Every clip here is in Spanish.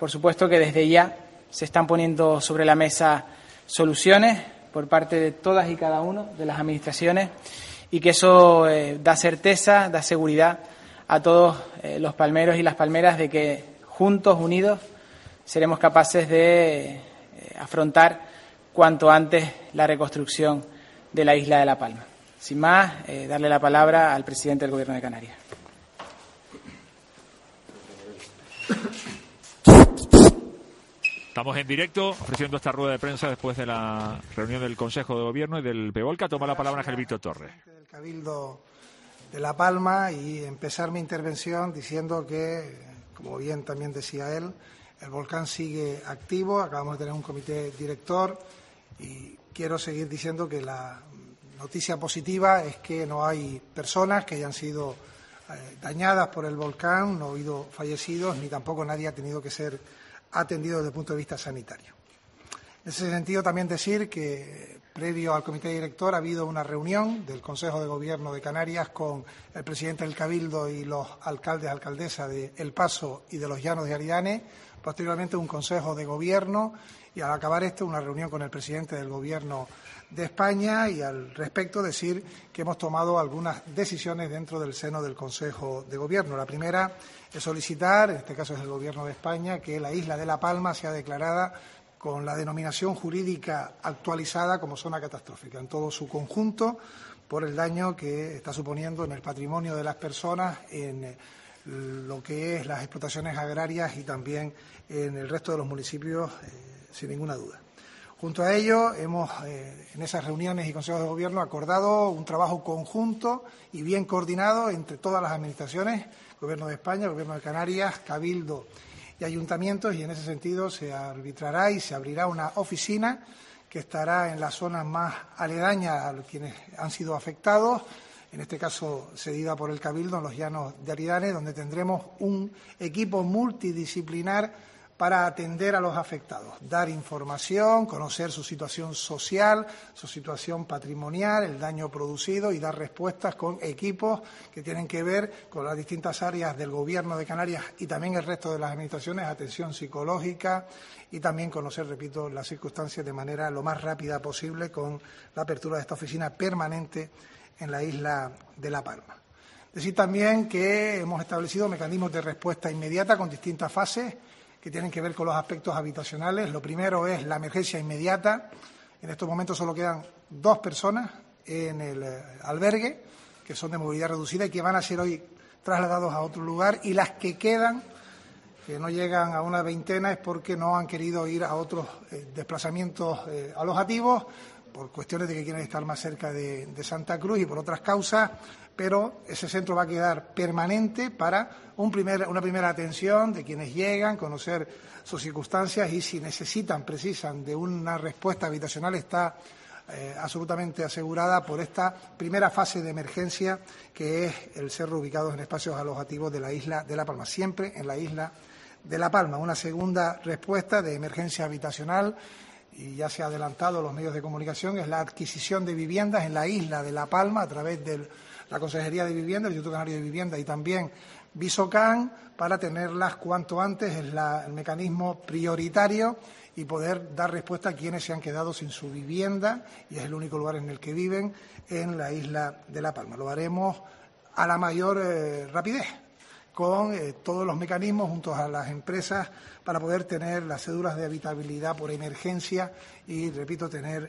por supuesto que desde ya se están poniendo sobre la mesa soluciones por parte de todas y cada una de las administraciones y que eso da certeza, da seguridad a todos los palmeros y las palmeras de que juntos, unidos, seremos capaces de afrontar cuanto antes la reconstrucción de la isla de La Palma. Sin más, darle la palabra al presidente del Gobierno de Canarias. Estamos en directo ofreciendo esta rueda de prensa después de la reunión del Consejo de Gobierno y del PEVOLCA. Toma la palabra Ángel Víctor Torres. Del Cabildo de La Palma y empezar mi intervención diciendo que, como bien también decía él, el volcán sigue activo. Acabamos de tener un comité director y quiero seguir diciendo que la noticia positiva es que no hay personas que hayan sido dañadas por el volcán, no ha habido fallecidos ni tampoco nadie ha tenido que ser atendido desde el punto de vista sanitario. En ese sentido, también decir que previo al comité director ha habido una reunión del Consejo de Gobierno de Canarias con el presidente del Cabildo y los alcaldes, alcaldesas de El Paso y de los Llanos de Aridane, posteriormente un Consejo de Gobierno y al acabar esto una reunión con el presidente del Gobierno de España y al respecto decir que hemos tomado algunas decisiones dentro del seno del Consejo de Gobierno. La primera es solicitar, en este caso es el Gobierno de España, que la isla de La Palma sea declarada con la denominación jurídica actualizada como zona catastrófica en todo su conjunto por el daño que está suponiendo en el patrimonio de las personas, en lo que es las explotaciones agrarias y también en el resto de los municipios, sin ninguna duda. Junto a ello, hemos, en esas reuniones y consejos de gobierno, acordado un trabajo conjunto y bien coordinado entre todas las administraciones, Gobierno de España, Gobierno de Canarias, Cabildo y ayuntamientos, y en ese sentido se arbitrará y se abrirá una oficina que estará en las zonas más aledañas a quienes han sido afectados, en este caso cedida por el Cabildo en los Llanos de Aridane, donde tendremos un equipo multidisciplinar para atender a los afectados, dar información, conocer su situación social, su situación patrimonial, el daño producido y dar respuestas con equipos que tienen que ver con las distintas áreas del Gobierno de Canarias y también el resto de las administraciones, atención psicológica y también conocer, repito, las circunstancias de manera lo más rápida posible con la apertura de esta oficina permanente en la isla de La Palma. Decir también que hemos establecido mecanismos de respuesta inmediata con distintas fases que tienen que ver con los aspectos habitacionales. Lo primero es la emergencia inmediata. En estos momentos solo quedan 2 personas en el albergue, que son de movilidad reducida y que van a ser hoy trasladados a otro lugar, y las que quedan, que no llegan a una veintena, es porque no han querido ir a otros desplazamientos alojativos, por cuestiones de que quieren estar más cerca de Santa Cruz y por otras causas, pero ese centro va a quedar permanente para una primera atención de quienes llegan, conocer sus circunstancias y si precisan de una respuesta habitacional, está absolutamente asegurada por esta primera fase de emergencia, que es el ser ubicados en espacios alojativos de la isla de La Palma, siempre en la isla de La Palma. Una segunda respuesta de emergencia habitacional, y ya se ha adelantado en los medios de comunicación, es la adquisición de viviendas en la isla de La Palma a través de la Consejería de Vivienda, el Instituto Canario de Vivienda y también Visocan, para tenerlas cuanto antes. Es el mecanismo prioritario y poder dar respuesta a quienes se han quedado sin su vivienda, y es el único lugar en el que viven en la isla de La Palma. Lo haremos a la mayor rapidez, con todos los mecanismos junto a las empresas para poder tener las cédulas de habitabilidad por emergencia y, repito, tener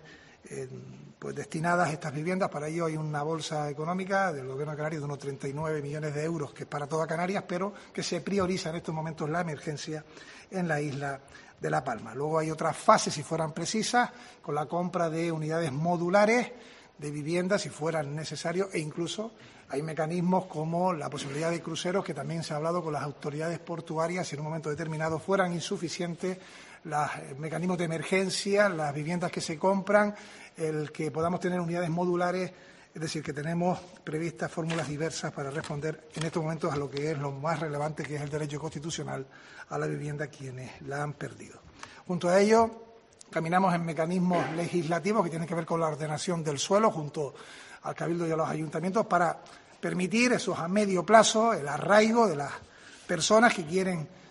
pues destinadas estas viviendas. Para ello hay una bolsa económica del Gobierno de Canarias de unos 39 millones de euros, que es para toda Canarias, pero que se prioriza en estos momentos la emergencia en la isla de La Palma. Luego hay otras fases, si fueran precisas, con la compra de unidades modulares de viviendas, si fueran necesarios, e incluso hay mecanismos como la posibilidad de cruceros, que también se ha hablado con las autoridades portuarias, si en un momento determinado fueran insuficientes los mecanismos de emergencia, las viviendas que se compran, el que podamos tener unidades modulares, es decir, que tenemos previstas fórmulas diversas para responder en estos momentos a lo que es lo más relevante, que es el derecho constitucional a la vivienda, quienes la han perdido. Junto a ello, caminamos en mecanismos legislativos que tienen que ver con la ordenación del suelo, junto al Cabildo y a los ayuntamientos, para permitir esos a medio plazo, el arraigo de las personas que quieren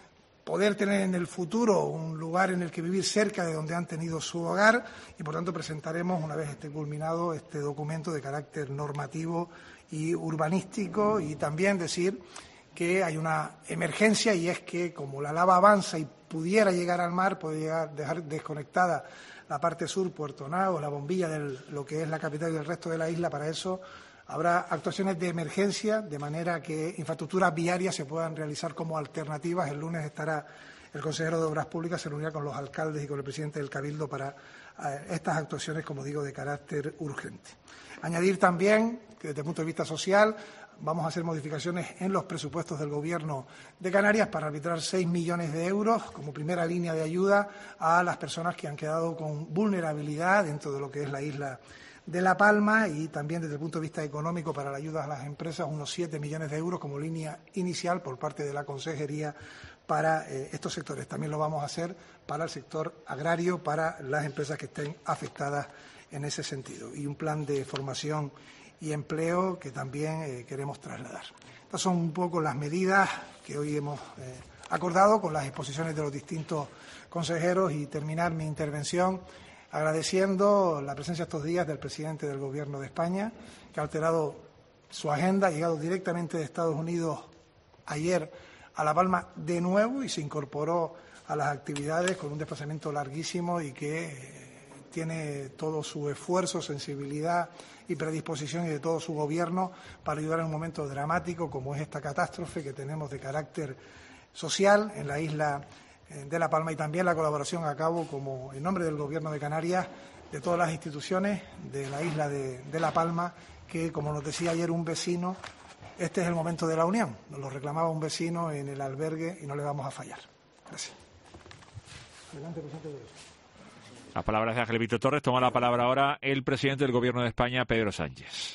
poder tener en el futuro un lugar en el que vivir cerca de donde han tenido su hogar y, por tanto, presentaremos, una vez esté culminado, este documento de carácter normativo y urbanístico, y también decir que hay una emergencia, y es que como la lava avanza y pudiera llegar al mar, puede dejar desconectada la parte sur, Puerto Nao, la bombilla de lo que es la capital y el resto de la isla. Para eso habrá actuaciones de emergencia, de manera que infraestructuras viarias se puedan realizar como alternativas. El lunes estará el consejero de Obras Públicas, se reunirá con los alcaldes y con el presidente del Cabildo para estas actuaciones, como digo, de carácter urgente. Añadir también que, desde el punto de vista social, vamos a hacer modificaciones en los presupuestos del Gobierno de Canarias para arbitrar 6 millones de euros como primera línea de ayuda a las personas que han quedado con vulnerabilidad dentro de lo que es la isla de La Palma, y también desde el punto de vista económico para la ayuda a las empresas unos 7 millones de euros como línea inicial por parte de la Consejería para estos sectores. También lo vamos a hacer para el sector agrario, para las empresas que estén afectadas en ese sentido, y un plan de formación y empleo que también queremos trasladar. Estas son un poco las medidas que hoy hemos acordado con las exposiciones de los distintos consejeros, y terminar mi intervención agradeciendo la presencia estos días del presidente del Gobierno de España, que ha alterado su agenda, ha llegado directamente de Estados Unidos ayer a La Palma de nuevo y se incorporó a las actividades con un desplazamiento larguísimo, y que tiene todo su esfuerzo, sensibilidad y predisposición, y de todo su Gobierno, para ayudar en un momento dramático como es esta catástrofe que tenemos de carácter social en la isla de La Palma, y también la colaboración a cabo, como en nombre del Gobierno de Canarias, de todas las instituciones de la isla de La Palma, que, como nos decía ayer un vecino, este es el momento de la unión. Nos lo reclamaba un vecino en el albergue y no le vamos a fallar. Gracias. Adelante, presidente. Las palabras de Ángel Víctor Torres. Toma la palabra ahora el presidente del Gobierno de España, Pedro Sánchez.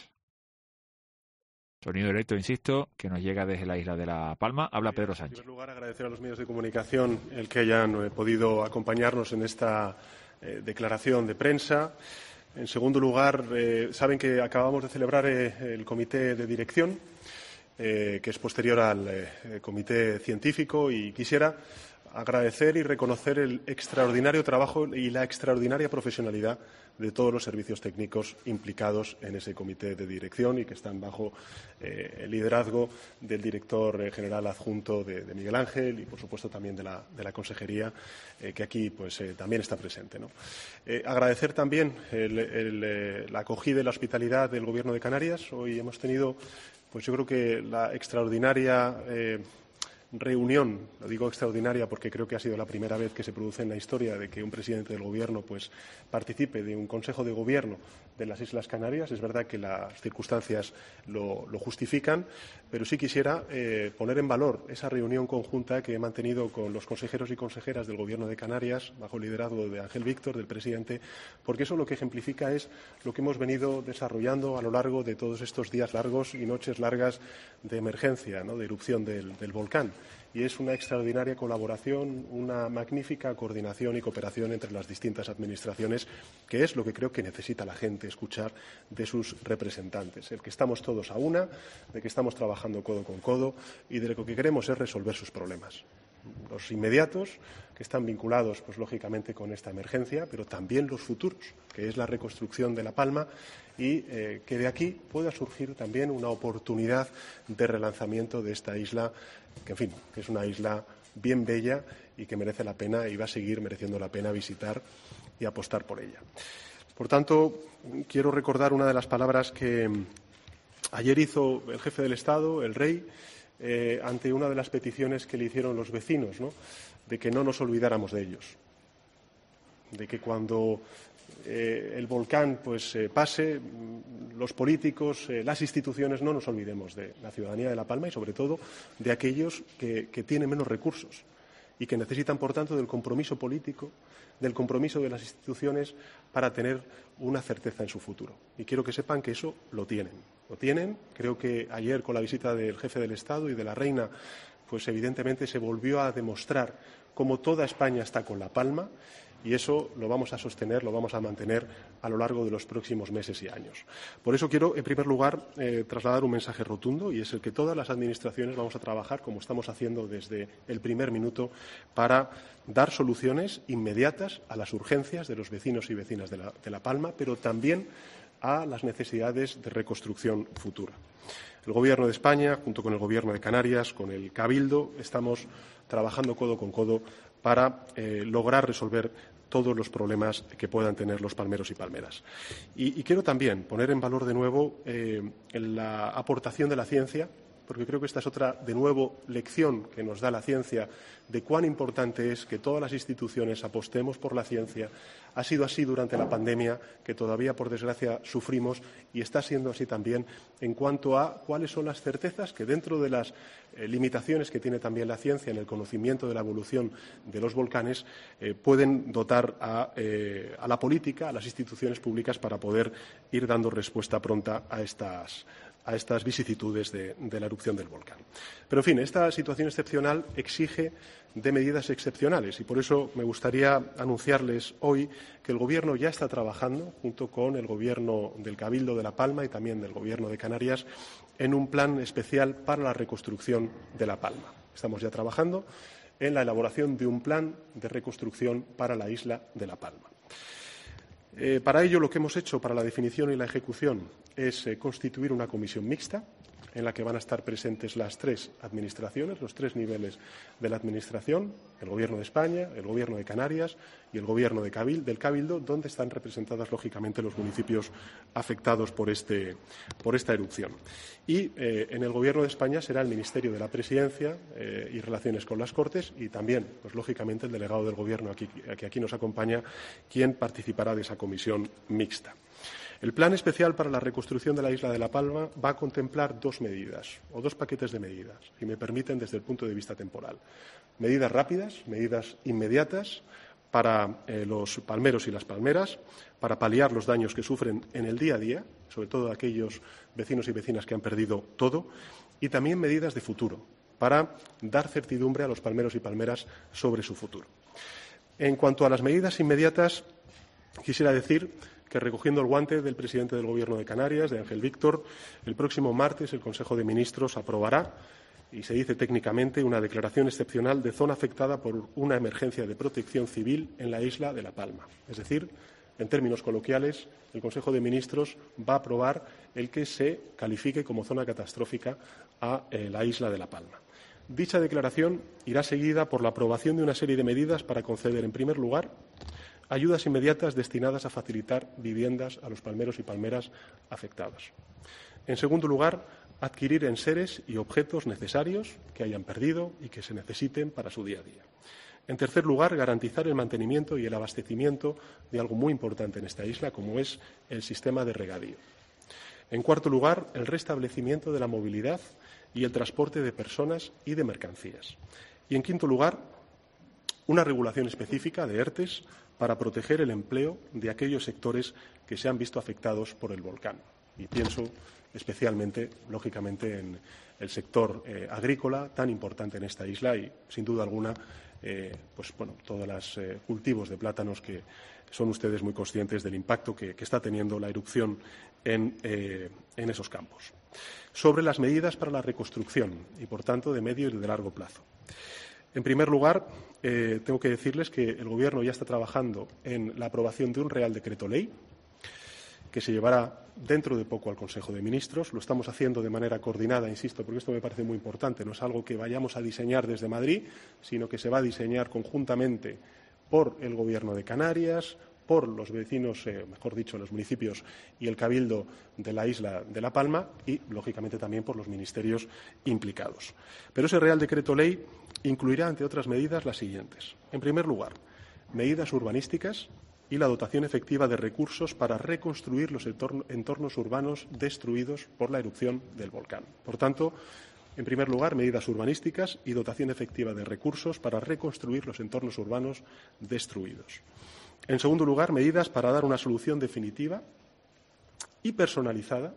Sonido directo, insisto, que nos llega desde la isla de La Palma. Habla Pedro Sánchez. En primer lugar, agradecer a los medios de comunicación el que hayan podido acompañarnos en esta declaración de prensa. En segundo lugar, saben que acabamos de celebrar el comité de dirección, que es posterior al comité científico, y quisiera agradecer y reconocer el extraordinario trabajo y la extraordinaria profesionalidad de todos los servicios técnicos implicados en ese comité de dirección, y que están bajo el liderazgo del director general adjunto de Miguel Ángel, y por supuesto también de la consejería, que aquí pues también está presente, ¿no? Agradecer también la acogida y la hospitalidad del Gobierno de Canarias. Hoy hemos tenido, pues yo creo que la extraordinaria reunión, lo digo extraordinaria porque creo que ha sido la primera vez que se produce en la historia de que un presidente del Gobierno pues participe de un Consejo de Gobierno de las Islas Canarias. Es verdad que las circunstancias lo justifican, pero sí quisiera poner en valor esa reunión conjunta que he mantenido con los consejeros y consejeras del Gobierno de Canarias, bajo el liderazgo de Ángel Víctor, del presidente, porque eso lo que ejemplifica es lo que hemos venido desarrollando a lo largo de todos estos días largos y noches largas de emergencia, ¿no?, de erupción del volcán. Y es una extraordinaria colaboración, una magnífica coordinación y cooperación entre las distintas administraciones, que es lo que creo que necesita la gente escuchar de sus representantes. El que estamos todos a una, de que estamos trabajando codo con codo, y de lo que queremos es resolver sus problemas. Los inmediatos, que están vinculados, pues lógicamente, con esta emergencia, pero también los futuros, que es la reconstrucción de La Palma, y que de aquí pueda surgir también una oportunidad de relanzamiento de esta isla, que, en fin, que es una isla bien bella y que merece la pena y va a seguir mereciendo la pena visitar y apostar por ella. Por tanto, quiero recordar una de las palabras que ayer hizo el jefe del Estado, el Rey, ante una de las peticiones que le hicieron los vecinos, ¿no?, de que no nos olvidáramos de ellos, de que cuando el volcán pues pase, los políticos, las instituciones, no nos olvidemos de la ciudadanía de La Palma y, sobre todo, de aquellos que tienen menos recursos y que necesitan, por tanto, del compromiso político, del compromiso de las instituciones para tener una certeza en su futuro. Y quiero que sepan que eso lo tienen. Lo tienen. Creo que ayer, con la visita del jefe del Estado y de la Reina, pues evidentemente se volvió a demostrar cómo toda España está con La Palma, y eso lo vamos a sostener, lo vamos a mantener a lo largo de los próximos meses y años. Por eso quiero, en primer lugar, trasladar un mensaje rotundo, y es el que todas las administraciones vamos a trabajar, como estamos haciendo desde el primer minuto, para dar soluciones inmediatas a las urgencias de los vecinos y vecinas de La Palma, pero también a las necesidades de reconstrucción futura. El Gobierno de España, junto con el Gobierno de Canarias, con el Cabildo, estamos trabajando codo con codo para lograr resolver todos los problemas que puedan tener los palmeros y palmeras. Y quiero también poner en valor de nuevo la aportación de la ciencia, porque creo que esta es otra, de nuevo, lección que nos da la ciencia de cuán importante es que todas las instituciones apostemos por la ciencia. Ha sido así durante la pandemia, que todavía, por desgracia, sufrimos, y está siendo así también en cuanto a cuáles son las certezas que, dentro de las limitaciones que tiene también la ciencia en el conocimiento de la evolución de los volcanes, pueden dotar a la política, a las instituciones públicas, para poder ir dando respuesta pronta a estas vicisitudes de la erupción del volcán. Pero, en fin, esta situación excepcional exige de medidas excepcionales, y por eso me gustaría anunciarles hoy que el Gobierno ya está trabajando, junto con el Gobierno del Cabildo de La Palma y también del Gobierno de Canarias, en un plan especial para la reconstrucción de La Palma. Estamos ya trabajando en la elaboración de un plan de reconstrucción para la isla de La Palma. Para ello, lo que hemos hecho para la definición y la ejecución es constituir una comisión mixta en la que van a estar presentes las tres administraciones, los tres niveles de la Administración, el Gobierno de España, el Gobierno de Canarias y el Gobierno del Cabildo, donde están representadas, lógicamente, los municipios afectados por esta erupción. Y en el Gobierno de España será el Ministerio de la Presidencia y Relaciones con las Cortes, y también, pues lógicamente, el delegado del Gobierno que aquí nos acompaña, quien participará de esa comisión mixta. El Plan Especial para la Reconstrucción de la Isla de La Palma va a contemplar dos medidas, o dos paquetes de medidas, si me permiten, desde el punto de vista temporal. Medidas rápidas, medidas inmediatas para los palmeros y las palmeras, para paliar los daños que sufren en el día a día, sobre todo aquellos vecinos y vecinas que han perdido todo, y también medidas de futuro, para dar certidumbre a los palmeros y palmeras sobre su futuro. En cuanto a las medidas inmediatas, quisiera decir que, recogiendo el guante del presidente del Gobierno de Canarias, de Ángel Víctor, el próximo martes el Consejo de Ministros aprobará, y se dice técnicamente, una declaración excepcional de zona afectada por una emergencia de protección civil en la isla de La Palma. Es decir, en términos coloquiales, el Consejo de Ministros va a aprobar el que se califique como zona catastrófica a la isla de La Palma. Dicha declaración irá seguida por la aprobación de una serie de medidas para conceder, en primer lugar, ayudas inmediatas destinadas a facilitar viviendas a los palmeros y palmeras afectados. En segundo lugar, adquirir enseres y objetos necesarios que hayan perdido y que se necesiten para su día a día. En tercer lugar, garantizar el mantenimiento y el abastecimiento de algo muy importante en esta isla, como es el sistema de regadío. En cuarto lugar, el restablecimiento de la movilidad y el transporte de personas y de mercancías. Y, en quinto lugar, una regulación específica de ERTES para proteger el empleo de aquellos sectores que se han visto afectados por el volcán. Y pienso especialmente, lógicamente, en el sector agrícola, tan importante en esta isla, y, sin duda alguna, todos los cultivos de plátanos, que son ustedes muy conscientes del impacto que está teniendo la erupción en esos campos. Sobre las medidas para la reconstrucción y, por tanto, de medio y de largo plazo. En primer lugar, tengo que decirles que el Gobierno ya está trabajando en la aprobación de un Real Decreto Ley que se llevará dentro de poco al Consejo de Ministros. Lo estamos haciendo de manera coordinada, insisto, porque esto me parece muy importante. No es algo que vayamos a diseñar desde Madrid, sino que se va a diseñar conjuntamente por el Gobierno de Canarias, por los vecinos, mejor dicho, los municipios y el Cabildo de la isla de La Palma y, lógicamente, también por los ministerios implicados. Pero ese Real Decreto Ley incluirá, entre otras medidas, las siguientes. En primer lugar, medidas urbanísticas y la dotación efectiva de recursos para reconstruir los entornos urbanos destruidos por la erupción del volcán. Por tanto, en primer lugar, medidas urbanísticas y dotación efectiva de recursos para reconstruir los entornos urbanos destruidos. En segundo lugar, medidas para dar una solución definitiva y personalizada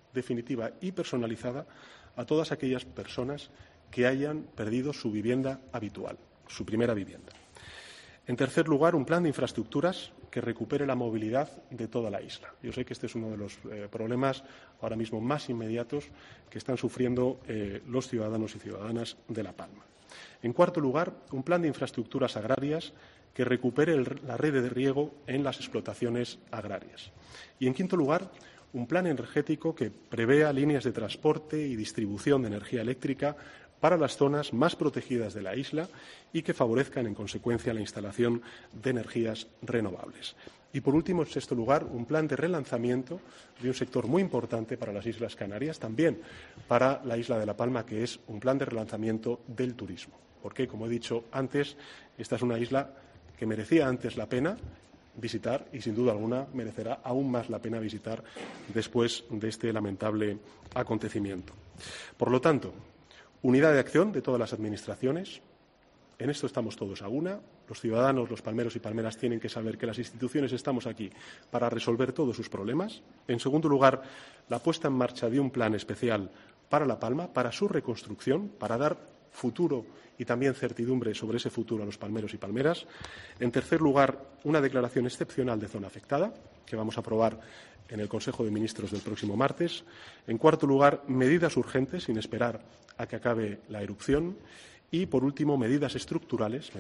a todas aquellas personas que hayan perdido su vivienda habitual, su primera vivienda. En tercer lugar, un plan de infraestructuras que recupere la movilidad de toda la isla. Yo sé que este es uno de los problemas ahora mismo más inmediatos que están sufriendo los ciudadanos y ciudadanas de La Palma. En cuarto lugar, un plan de infraestructuras agrarias que recupere la red de riego en las explotaciones agrarias. Y, en quinto lugar, un plan energético que prevea líneas de transporte y distribución de energía eléctrica para las zonas más protegidas de la isla y que favorezcan, en consecuencia, la instalación de energías renovables. Y, por último, en sexto lugar, un plan de relanzamiento de un sector muy importante para las Islas Canarias, también para la isla de La Palma, que es un plan de relanzamiento del turismo. Porque, como he dicho antes, esta es una isla que merecía antes la pena visitar y, sin duda alguna, merecerá aún más la pena visitar después de este lamentable acontecimiento. Por lo tanto, unidad de acción de todas las administraciones. En esto estamos todos a una. Los ciudadanos, los palmeros y palmeras tienen que saber que las instituciones estamos aquí para resolver todos sus problemas. En segundo lugar, la puesta en marcha de un plan especial para La Palma, para su reconstrucción, para dar futuro y también certidumbre sobre ese futuro a los palmeros y palmeras. En tercer lugar, una declaración excepcional de zona afectada, que vamos a aprobar en el Consejo de Ministros del próximo martes. En cuarto lugar, medidas urgentes, sin esperar a que acabe la erupción. Y, por último, medidas estructurales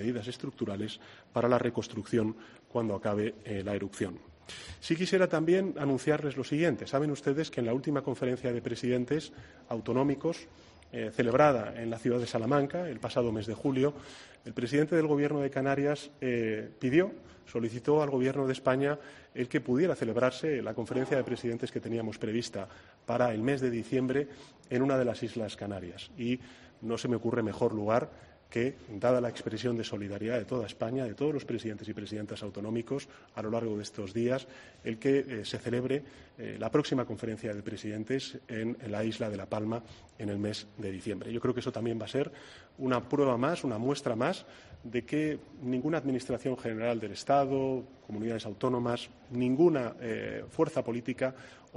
para la reconstrucción cuando acabe la erupción. Sí quisiera también anunciarles lo siguiente. Saben ustedes que en la última conferencia de presidentes autonómicos celebrada en la ciudad de Salamanca el pasado mes de julio, el presidente del Gobierno de Canarias solicitó al Gobierno de España el que pudiera celebrarse la conferencia de presidentes que teníamos prevista para el mes de diciembre en una de las Islas Canarias. Y no se me ocurre mejor lugar que, dada la expresión de solidaridad de toda España, de todos los presidentes y presidentas autonómicos a lo largo de estos días, el que se celebre la próxima conferencia de presidentes en la isla de La Palma en el mes de diciembre. Yo creo que eso también va a ser una prueba más, una muestra más de que ninguna administración general del Estado, comunidades autónomas, ninguna fuerza política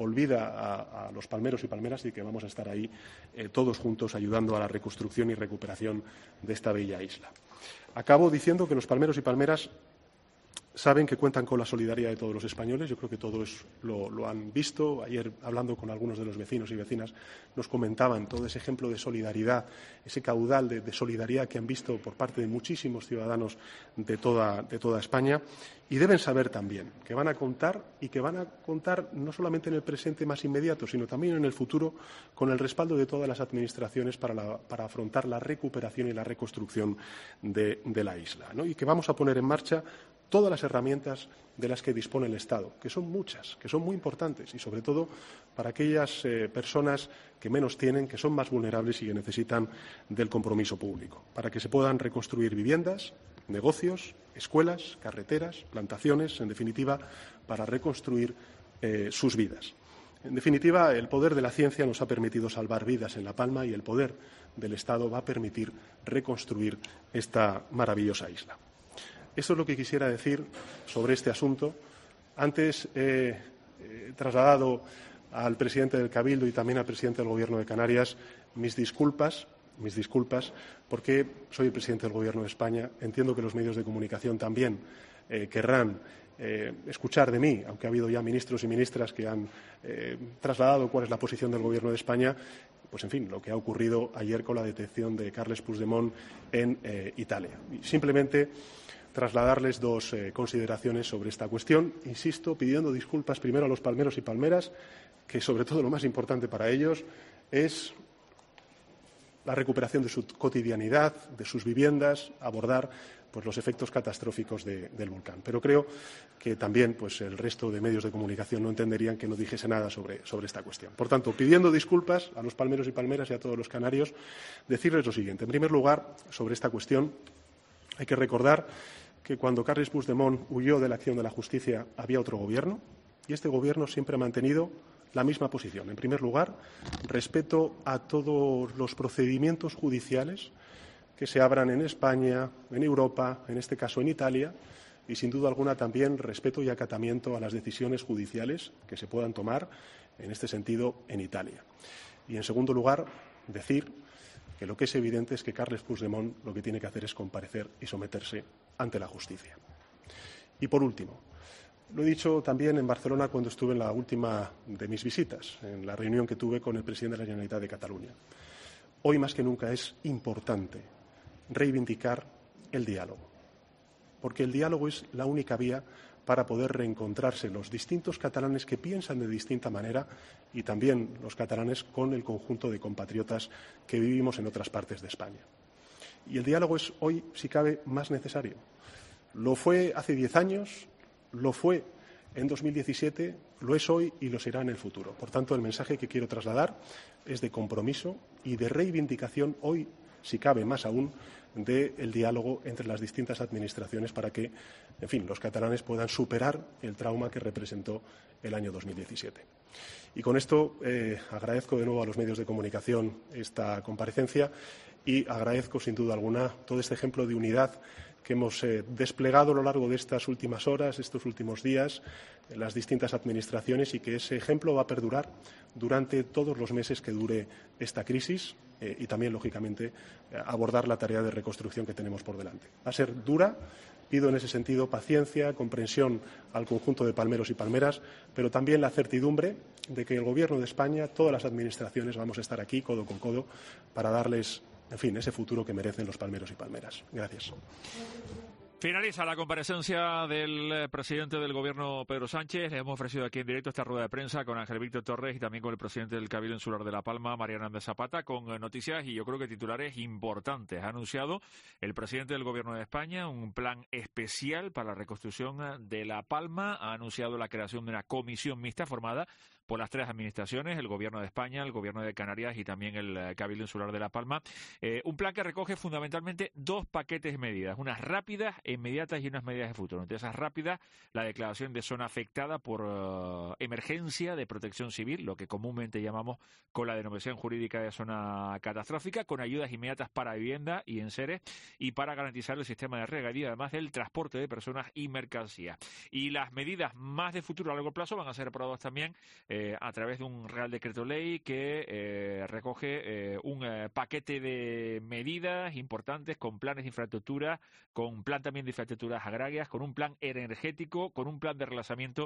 olvida a los palmeros y palmeras y que vamos a estar ahí todos juntos ayudando a la reconstrucción y recuperación de esta bella isla. Acabo diciendo que los palmeros y palmeras saben que cuentan con la solidaridad de todos los españoles. Yo creo que todos lo han visto. Ayer, hablando con algunos de los vecinos y vecinas, nos comentaban todo ese ejemplo de solidaridad, ese caudal de solidaridad que han visto por parte de muchísimos ciudadanos de toda España. Y deben saber también que van a contar y que van a contar no solamente en el presente más inmediato, sino también en el futuro con el respaldo de todas las administraciones para afrontar la recuperación y la reconstrucción de la isla, ¿no? Y que vamos a poner en marcha todas las herramientas de las que dispone el Estado, que son muchas, que son muy importantes y, sobre todo, para aquellas personas que menos tienen, que son más vulnerables y que necesitan del compromiso público, para que se puedan reconstruir viviendas, negocios, escuelas, carreteras, plantaciones, en definitiva, para reconstruir sus vidas. En definitiva, el poder de la ciencia nos ha permitido salvar vidas en La Palma y el poder del Estado va a permitir reconstruir esta maravillosa isla. Esto es lo que quisiera decir sobre este asunto. Antes he trasladado al presidente del Cabildo y también al presidente del Gobierno de Canarias mis disculpas, porque soy el presidente del Gobierno de España. Entiendo que los medios de comunicación también querrán escuchar de mí, aunque ha habido ya ministros y ministras que han trasladado cuál es la posición del Gobierno de España. Pues, en fin, lo que ha ocurrido ayer con la detención de Carles Puigdemont en Italia. Y simplemente trasladarles dos consideraciones sobre esta cuestión. Insisto, pidiendo disculpas primero a los palmeros y palmeras, que sobre todo lo más importante para ellos es la recuperación de su cotidianidad, de sus viviendas, abordar los efectos catastróficos del volcán. Pero creo que también el resto de medios de comunicación no entenderían que no dijese nada sobre esta cuestión. Por tanto, pidiendo disculpas a los palmeros y palmeras y a todos los canarios, decirles lo siguiente. En primer lugar, sobre esta cuestión, hay que recordar que cuando Carles Puigdemont huyó de la acción de la justicia había otro gobierno y este gobierno siempre ha mantenido la misma posición. En primer lugar, respeto a todos los procedimientos judiciales que se abran en España, en Europa, en este caso en Italia, y sin duda alguna también respeto y acatamiento a las decisiones judiciales que se puedan tomar en este sentido en Italia. Y en segundo lugar, decir que lo que es evidente es que Carles Puigdemont lo que tiene que hacer es comparecer y someterse ante la justicia. Y por último, lo he dicho también en Barcelona cuando estuve en la última de mis visitas, en la reunión que tuve con el presidente de la Generalitat de Cataluña. Hoy más que nunca es importante reivindicar el diálogo, porque el diálogo es la única vía para poder reencontrarse los distintos catalanes que piensan de distinta manera y también los catalanes con el conjunto de compatriotas que vivimos en otras partes de España. Y el diálogo es hoy, si cabe, más necesario. Lo fue hace 10 años, lo fue en 2017, lo es hoy y lo será en el futuro. Por tanto, el mensaje que quiero trasladar es de compromiso y de reivindicación hoy, si cabe más aún, del diálogo entre las distintas administraciones para que, en fin, los catalanes puedan superar el trauma que representó el año 2017. Y con esto agradezco de nuevo a los medios de comunicación esta comparecencia y agradezco, sin duda alguna, todo este ejemplo de unidad que hemos desplegado a lo largo de estas últimas horas, estos últimos días, en las distintas administraciones y que ese ejemplo va a perdurar durante todos los meses que dure esta crisis y también, lógicamente, abordar la tarea de reconstrucción que tenemos por delante. Va a ser dura. Pido en ese sentido paciencia, comprensión al conjunto de palmeros y palmeras, pero también la certidumbre de que el Gobierno de España, todas las administraciones, vamos a estar aquí codo con codo para darles, en fin, ese futuro que merecen los palmeros y palmeras. Gracias. Finaliza la comparecencia del presidente del Gobierno, Pedro Sánchez. Le hemos ofrecido aquí en directo esta rueda de prensa con Ángel Víctor Torres y también con el presidente del Cabildo Insular de La Palma, Mariano Hernández Zapata, con noticias y yo creo que titulares importantes. Ha anunciado el presidente del Gobierno de España un plan especial para la reconstrucción de La Palma. Ha anunciado la creación de una comisión mixta formada por las 3 administraciones, el Gobierno de España, el Gobierno de Canarias y también el Cabildo Insular de La Palma. Un plan que recoge fundamentalmente 2 paquetes de medidas, unas rápidas, inmediatas y unas medidas de futuro. Entre esas rápidas, la declaración de zona afectada por emergencia de protección civil, lo que comúnmente llamamos con la denominación jurídica de zona catastrófica, con ayudas inmediatas para vivienda y enseres y para garantizar el sistema de regadío, además del transporte de personas y mercancías. Y las medidas más de futuro a largo plazo van a ser aprobadas también a través de un Real Decreto Ley que recoge un paquete de medidas importantes con planes de infraestructura, con plan también de infraestructuras agrarias, con un plan energético, con un plan de relanzamiento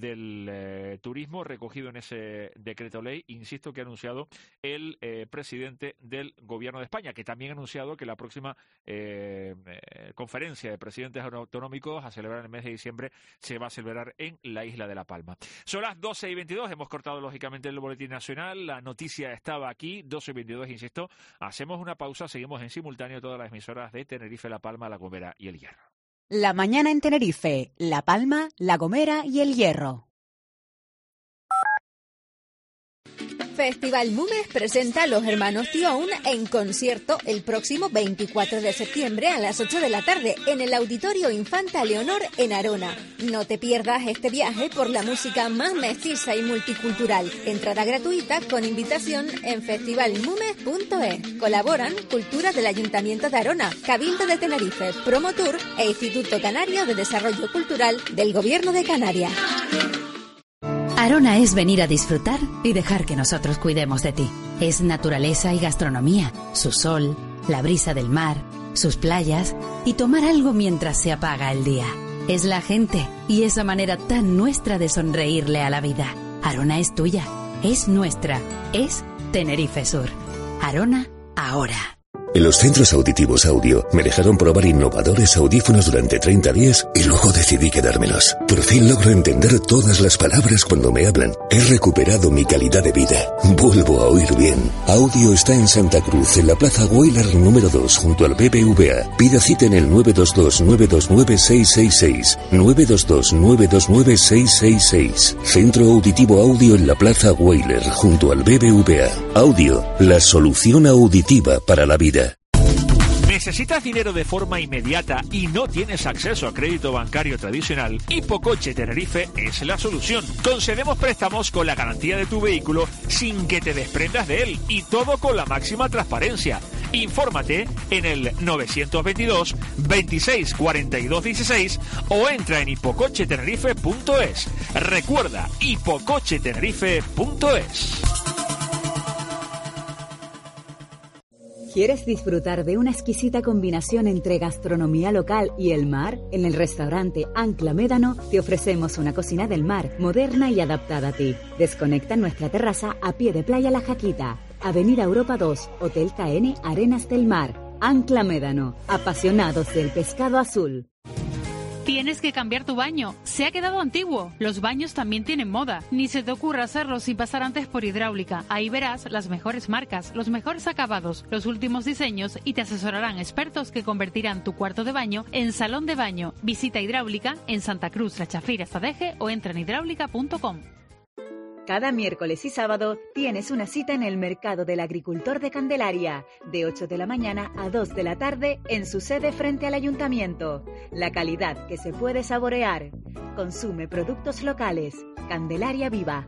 del turismo recogido en ese Decreto Ley, insisto, que ha anunciado el presidente del Gobierno de España, que también ha anunciado que la próxima conferencia de presidentes autonómicos a celebrar en el mes de diciembre se va a celebrar en la isla de La Palma. Son las 12:22, hemos cortado lógicamente el boletín nacional, la noticia estaba aquí, 12:22, insisto, hacemos una pausa, seguimos en simultáneo todas las emisoras de Tenerife, La Palma, La Gomera y El Hierro. La mañana en Tenerife, La Palma, La Gomera y El Hierro. Festival Múmez presenta a los hermanos Tion en concierto el próximo 24 de septiembre a las 8 de la tarde en el Auditorio Infanta Leonor en Arona. No te pierdas este viaje por la música más mestiza y multicultural. Entrada gratuita con invitación en festivalmúmez.es. Colaboran Cultura del Ayuntamiento de Arona, Cabildo de Tenerife, Promotur e Instituto Canario de Desarrollo Cultural del Gobierno de Canarias. Arona es venir a disfrutar y dejar que nosotros cuidemos de ti. Es naturaleza y gastronomía, su sol, la brisa del mar, sus playas y tomar algo mientras se apaga el día. Es la gente y esa manera tan nuestra de sonreírle a la vida. Arona es tuya, es nuestra, es Tenerife Sur. Arona, ahora. En los centros auditivos Audio me dejaron probar innovadores audífonos durante 30 días y luego decidí quedármelos. Por fin logro entender todas las palabras cuando me hablan. He recuperado mi calidad de vida. Vuelvo a oír bien. Audio está en Santa Cruz, en la Plaza Weyler número 2, junto al BBVA. Pida cita en el 922-929-666. 922-929-666. Centro Auditivo Audio en la Plaza Weyler, junto al BBVA. Audio, la solución auditiva para la vida. ¿Necesitas dinero de forma inmediata y no tienes acceso a crédito bancario tradicional? Hipocoche Tenerife es la solución. Concedemos préstamos con la garantía de tu vehículo sin que te desprendas de él y todo con la máxima transparencia. Infórmate en el 922 26 42 16 o entra en hipocochetenerife.es. Recuerda, hipocochetenerife.es. ¿Quieres disfrutar de una exquisita combinación entre gastronomía local y el mar? En el restaurante Ancla Médano te ofrecemos una cocina del mar, moderna y adaptada a ti. Desconecta en nuestra terraza a pie de playa La Jaquita. Avenida Europa 2, Hotel KN Arenas del Mar. Ancla Médano, apasionados del pescado azul. Tienes que cambiar tu baño. Se ha quedado antiguo. Los baños también tienen moda. Ni se te ocurra hacerlo sin pasar antes por Hidráulica. Ahí verás las mejores marcas, los mejores acabados, los últimos diseños y te asesorarán expertos que convertirán tu cuarto de baño en salón de baño. Visita Hidráulica en Santa Cruz, La Chafira, Sadeje o entra en hidráulica.com. Cada miércoles y sábado tienes una cita en el Mercado del Agricultor de Candelaria, de 8 de la mañana a 2 de la tarde en su sede frente al Ayuntamiento. La calidad que se puede saborear. Consume productos locales. Candelaria Viva.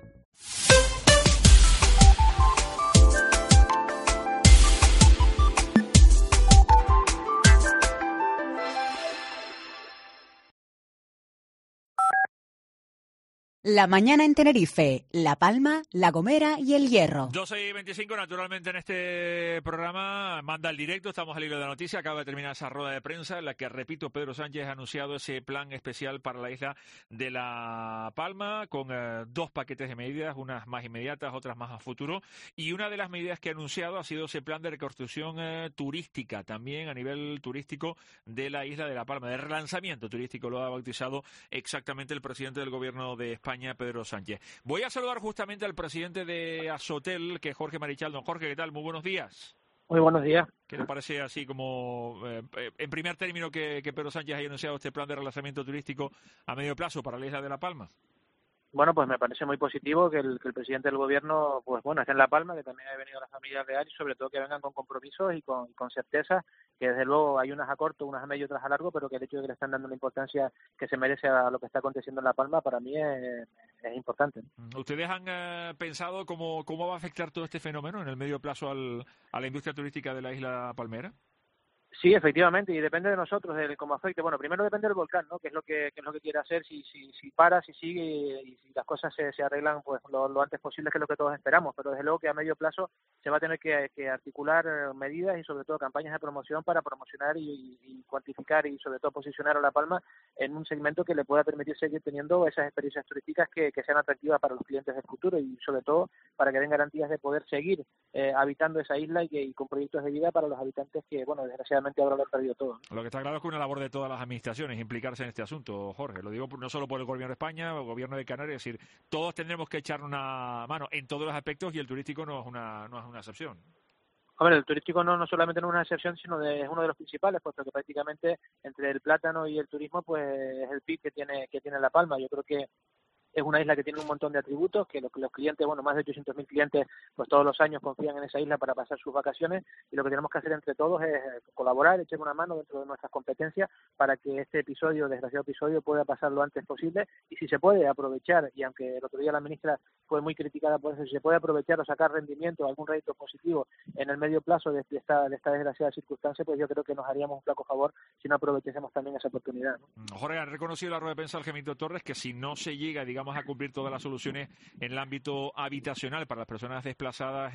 La mañana en Tenerife, La Palma, La Gomera y El Hierro. 12:25, naturalmente en este programa manda el directo, estamos al hilo de la noticia, acaba de terminar esa rueda de prensa en la que, repito, Pedro Sánchez ha anunciado ese plan especial para la isla de La Palma con 2 paquetes de medidas, unas más inmediatas, otras más a futuro, y una de las medidas que ha anunciado ha sido ese plan de reconstrucción turística, también a nivel turístico de la isla de La Palma, de relanzamiento turístico, lo ha bautizado exactamente el presidente del gobierno de España, Pedro Sánchez. Voy a saludar justamente al presidente de Asotel, que es Jorge Marichal. Don Jorge, ¿qué tal? Muy buenos días. Muy buenos días. ¿Qué le parece así como, en primer término, que Pedro Sánchez haya anunciado este plan de relanzamiento turístico a medio plazo para la isla de La Palma? Bueno, pues me parece muy positivo que el presidente del gobierno, pues bueno, esté en La Palma, que también haya venido la familia real y sobre todo que vengan con compromisos y con certeza, que desde luego hay unas a corto, unas a medio, otras a largo, pero que el hecho de que le están dando una importancia que se merece a lo que está aconteciendo en La Palma, para mí es importante. ¿Ustedes han pensado cómo va a afectar todo este fenómeno en el medio plazo a la industria turística de la isla palmera? Sí, efectivamente, y depende de nosotros, de cómo afecte. Bueno, primero depende del volcán, ¿no? Que es lo que quiere hacer, si para, si sigue y si las cosas se arreglan pues lo antes posible, que es lo que todos esperamos. Pero desde luego que a medio plazo se va a tener que articular medidas y sobre todo campañas de promoción para promocionar y cuantificar y sobre todo posicionar a La Palma en un segmento que le pueda permitir seguir teniendo esas experiencias turísticas que sean atractivas para los clientes del futuro y sobre todo para que den garantías de poder seguir habitando esa isla y con proyectos de vida para los habitantes que, bueno, desgraciadamente ahora lo han perdido todo, ¿no? Lo que está claro es que una labor de todas las administraciones implicarse en este asunto, Jorge. Lo digo no solo por el gobierno de España, el gobierno de Canarias, es decir, todos tendremos que echar una mano en todos los aspectos y el turístico no es una excepción. Hombre, el turístico no solamente no es una excepción, sino es uno de los principales, puesto que prácticamente entre el plátano y el turismo pues es el PIB que tiene La Palma. Yo creo que es una isla que tiene un montón de atributos, que los clientes, bueno, más de 800.000 clientes, pues todos los años confían en esa isla para pasar sus vacaciones, y lo que tenemos que hacer entre todos es colaborar, echar una mano dentro de nuestras competencias para que este desgraciado episodio, pueda pasar lo antes posible, y si se puede aprovechar, y aunque el otro día la ministra fue muy criticada por eso, si se puede aprovechar o sacar rendimiento, algún rédito positivo en el medio plazo de esta desgraciada circunstancia, pues yo creo que nos haríamos un flaco favor si no aprovechásemos también esa oportunidad, ¿no? Jorge, ha reconocido en la rueda de prensa el Gemito Torres que si no se llega, digamos, a cumplir todas las soluciones en el ámbito habitacional para las personas desplazadas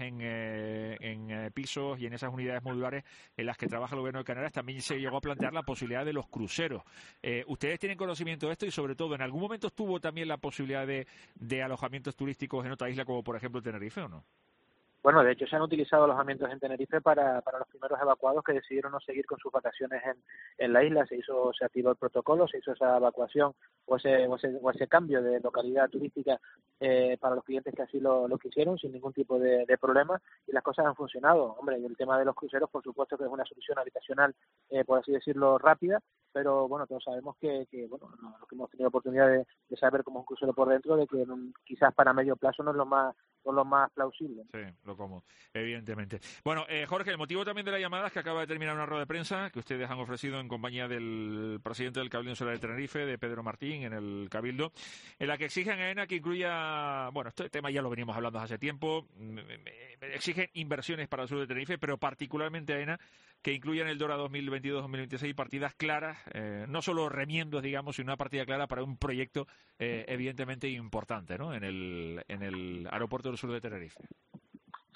en pisos y en esas unidades modulares en las que trabaja el gobierno de Canarias, también se llegó a plantear la posibilidad de los cruceros. ¿Ustedes tienen conocimiento de esto y, sobre todo, en algún momento estuvo también la posibilidad de alojamientos turísticos en otra isla, como por ejemplo Tenerife, o no? Bueno, de hecho se han utilizado alojamientos en Tenerife para los primeros evacuados que decidieron no seguir con sus vacaciones en la isla. Se activó el protocolo, se hizo esa evacuación o ese cambio de localidad turística para los clientes que así lo quisieron sin ningún tipo de problema, y las cosas han funcionado. Hombre, y el tema de los cruceros, por supuesto que es una solución habitacional, por así decirlo, rápida, pero bueno, todos sabemos que bueno, los que hemos tenido oportunidad de saber cómo es un crucero por dentro, de que quizás para medio plazo no es lo más plausible. Sí, lo como, evidentemente. Bueno, Jorge, el motivo también de la llamada es que acaba de terminar una rueda de prensa que ustedes han ofrecido en compañía del presidente del Cabildo Insular de Tenerife, de Pedro Martín, en el Cabildo, en la que exigen a AENA que incluya, bueno, este tema ya lo venimos hablando hace tiempo, exigen inversiones para el sur de Tenerife, pero particularmente a AENA que incluyan el DORA 2022-2026 partidas claras, no solo remiendos, digamos, sino una partida clara para un proyecto evidentemente importante, ¿no?, en el aeropuerto del sur de Tenerife.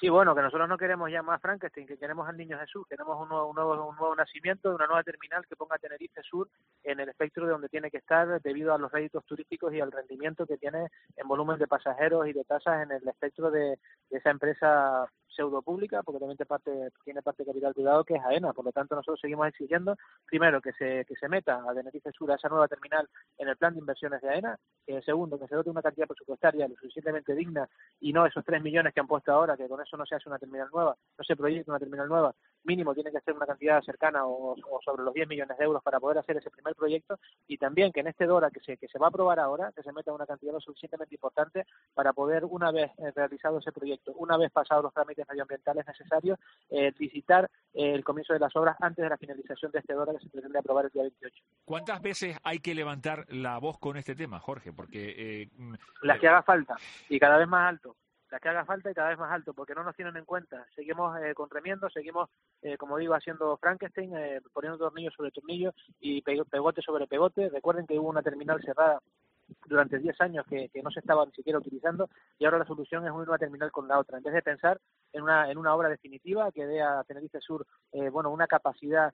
Sí, bueno, que nosotros no queremos ya más Frankenstein, que queremos al Niño Jesús, queremos un nuevo nacimiento de una nueva terminal que ponga a Tenerife Sur en el espectro de donde tiene que estar debido a los réditos turísticos y al rendimiento que tiene en volumen de pasajeros y de tasas en el espectro de esa empresa pseudo pública, porque también tiene parte de capital privado, que es AENA. Por lo tanto, nosotros seguimos exigiendo, primero, que se meta a Tenerife Sur, a esa nueva terminal, en el plan de inversiones de AENA. Segundo, que se dote una cantidad presupuestaria lo suficientemente digna y no esos 3 millones que han puesto ahora, que con eso no se hace una terminal nueva, no se proyecta una terminal nueva. Mínimo tiene que ser una cantidad cercana o sobre los 10 millones de euros para poder hacer ese primer proyecto, y también que en este DORA que se va a aprobar ahora, que se meta una cantidad lo suficientemente importante para poder, una vez realizado ese proyecto, una vez pasados los trámites medioambientales necesarios, licitar el comienzo de las obras antes de la finalización de este DORA, que se pretende aprobar el día 28. ¿Cuántas veces hay que levantar la voz con este tema, Jorge? Porque las que haga falta, y cada vez más alto. Las que haga falta y cada vez más alto, porque no nos tienen en cuenta. Seguimos con remiendo, seguimos, como digo, haciendo Frankenstein, poniendo tornillo sobre tornillo y pegote sobre pegote. Recuerden que hubo una terminal cerrada durante 10 años que no se estaba ni siquiera utilizando, y ahora la solución es unir una terminal con la otra. En vez de pensar en una obra definitiva que dé a Tenerife Sur una capacidad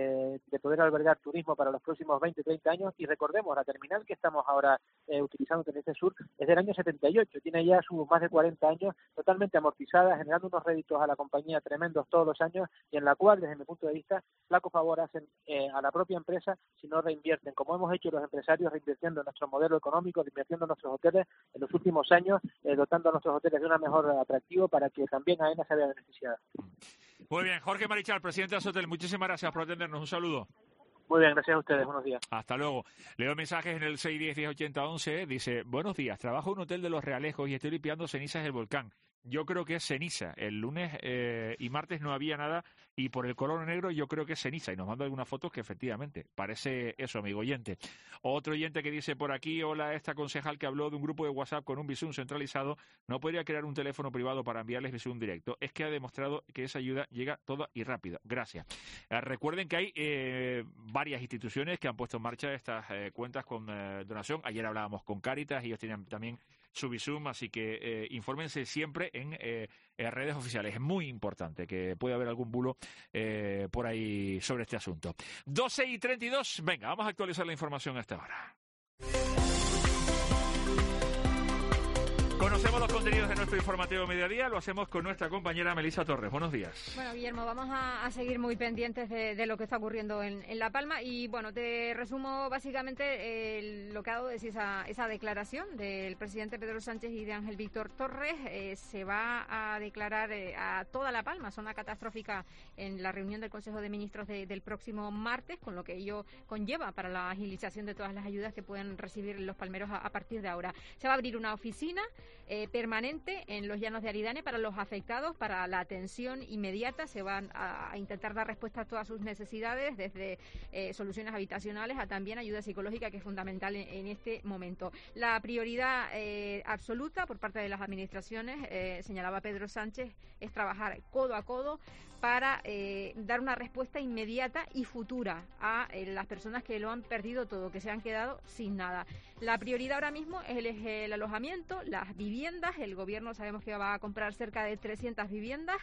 de poder albergar turismo para los próximos 20, 30 años. Y recordemos, la terminal que estamos ahora utilizando en Tenerife Sur es del año 78, tiene ya sus más de 40 años totalmente amortizada, generando unos réditos a la compañía tremendos todos los años, y en la cual, desde mi punto de vista, flaco favor hacen a la propia empresa si no reinvierten, como hemos hecho los empresarios, reinvirtiendo en nuestro modelo económico, reinvirtiendo en nuestros hoteles en los últimos años, dotando a nuestros hoteles de una mejor atractivo para que también AENA se vea beneficiada. Muy bien, Jorge Marichal, presidente de Azotel, muchísimas gracias por atendernos. Un saludo. Muy bien, gracias a ustedes. Buenos días. Hasta luego. Leo mensajes en el 610-1080-11. Dice, buenos días, trabajo en un hotel de Los Realejos y estoy limpiando cenizas del volcán. Yo creo que es ceniza. El lunes y martes no había nada y por el color negro yo creo que es ceniza. Y nos manda algunas fotos que efectivamente parece eso, amigo oyente. Otro oyente que dice por aquí, hola, esta concejal que habló de un grupo de WhatsApp con un Bizum centralizado, ¿no podría crear un teléfono privado para enviarles Bizum directo? Es que ha demostrado que esa ayuda llega toda y rápida. Gracias. Recuerden que hay varias instituciones que han puesto en marcha estas cuentas con donación. Ayer hablábamos con Cáritas, ellos tienen también su Bizum, así que infórmense siempre en redes oficiales. Es muy importante, que puede haber algún bulo por ahí sobre este asunto. 12:32, venga, vamos a actualizar la información a esta hora. Conocemos los contenidos de nuestro informativo mediodía, lo hacemos con nuestra compañera Melissa Torres. Buenos días. Bueno, Guillermo, vamos a seguir muy pendientes de lo que está ocurriendo en La Palma y, bueno, te resumo básicamente lo que ha dado de sí esa declaración del presidente Pedro Sánchez y de Ángel Víctor Torres. Se va a declarar a toda La Palma zona catastrófica en la reunión del Consejo de Ministros del próximo martes, con lo que ello conlleva para la agilización de todas las ayudas que pueden recibir los palmeros a partir de ahora. Se va a abrir una oficina permanente en los llanos de Aridane para los afectados, para la atención inmediata. Se van a intentar dar respuesta a todas sus necesidades, desde soluciones habitacionales a también ayuda psicológica, que es fundamental en este momento. La prioridad absoluta por parte de las administraciones, señalaba Pedro Sánchez, es trabajar codo a codo para dar una respuesta inmediata y futura a las personas que lo han perdido todo, que se han quedado sin nada. La prioridad ahora mismo es el alojamiento, las viviendas. El gobierno sabemos que va a comprar cerca de 300 viviendas.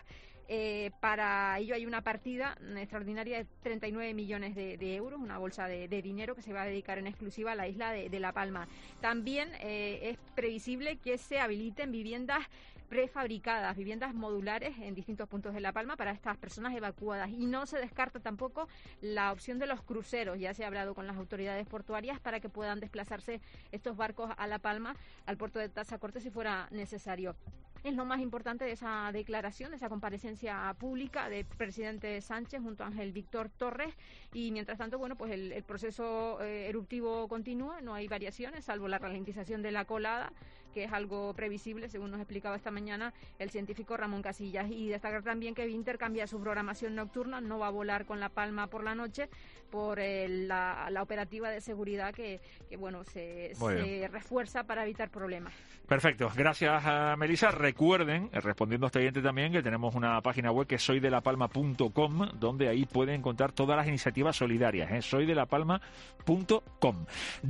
Para ello hay una partida extraordinaria de 39 millones de euros, una bolsa de dinero que se va a dedicar en exclusiva a la isla de La Palma. También es previsible que se habiliten viviendas prefabricadas, viviendas modulares en distintos puntos de La Palma para estas personas evacuadas, y no se descarta tampoco la opción de los cruceros. Ya se ha hablado con las autoridades portuarias para que puedan desplazarse estos barcos a La Palma, al puerto de Tazacorte, si fuera necesario. Es lo más importante de esa declaración, de esa comparecencia pública del presidente Sánchez junto a Ángel Víctor Torres. Y mientras tanto, bueno, pues el proceso eruptivo continúa, no hay variaciones, salvo la ralentización de la colada, que es algo previsible, según nos explicaba esta mañana el científico Ramón Casillas. Y destacar también que Vinter cambia su programación nocturna, no va a volar con La Palma por la noche por la operativa de seguridad que bueno, se refuerza para evitar problemas. Perfecto, gracias a Melissa. Recuerden, respondiendo a este oyente también, que tenemos una página web que es soydelapalma.com, donde ahí pueden encontrar todas las iniciativas solidarias, soydelapalma.com.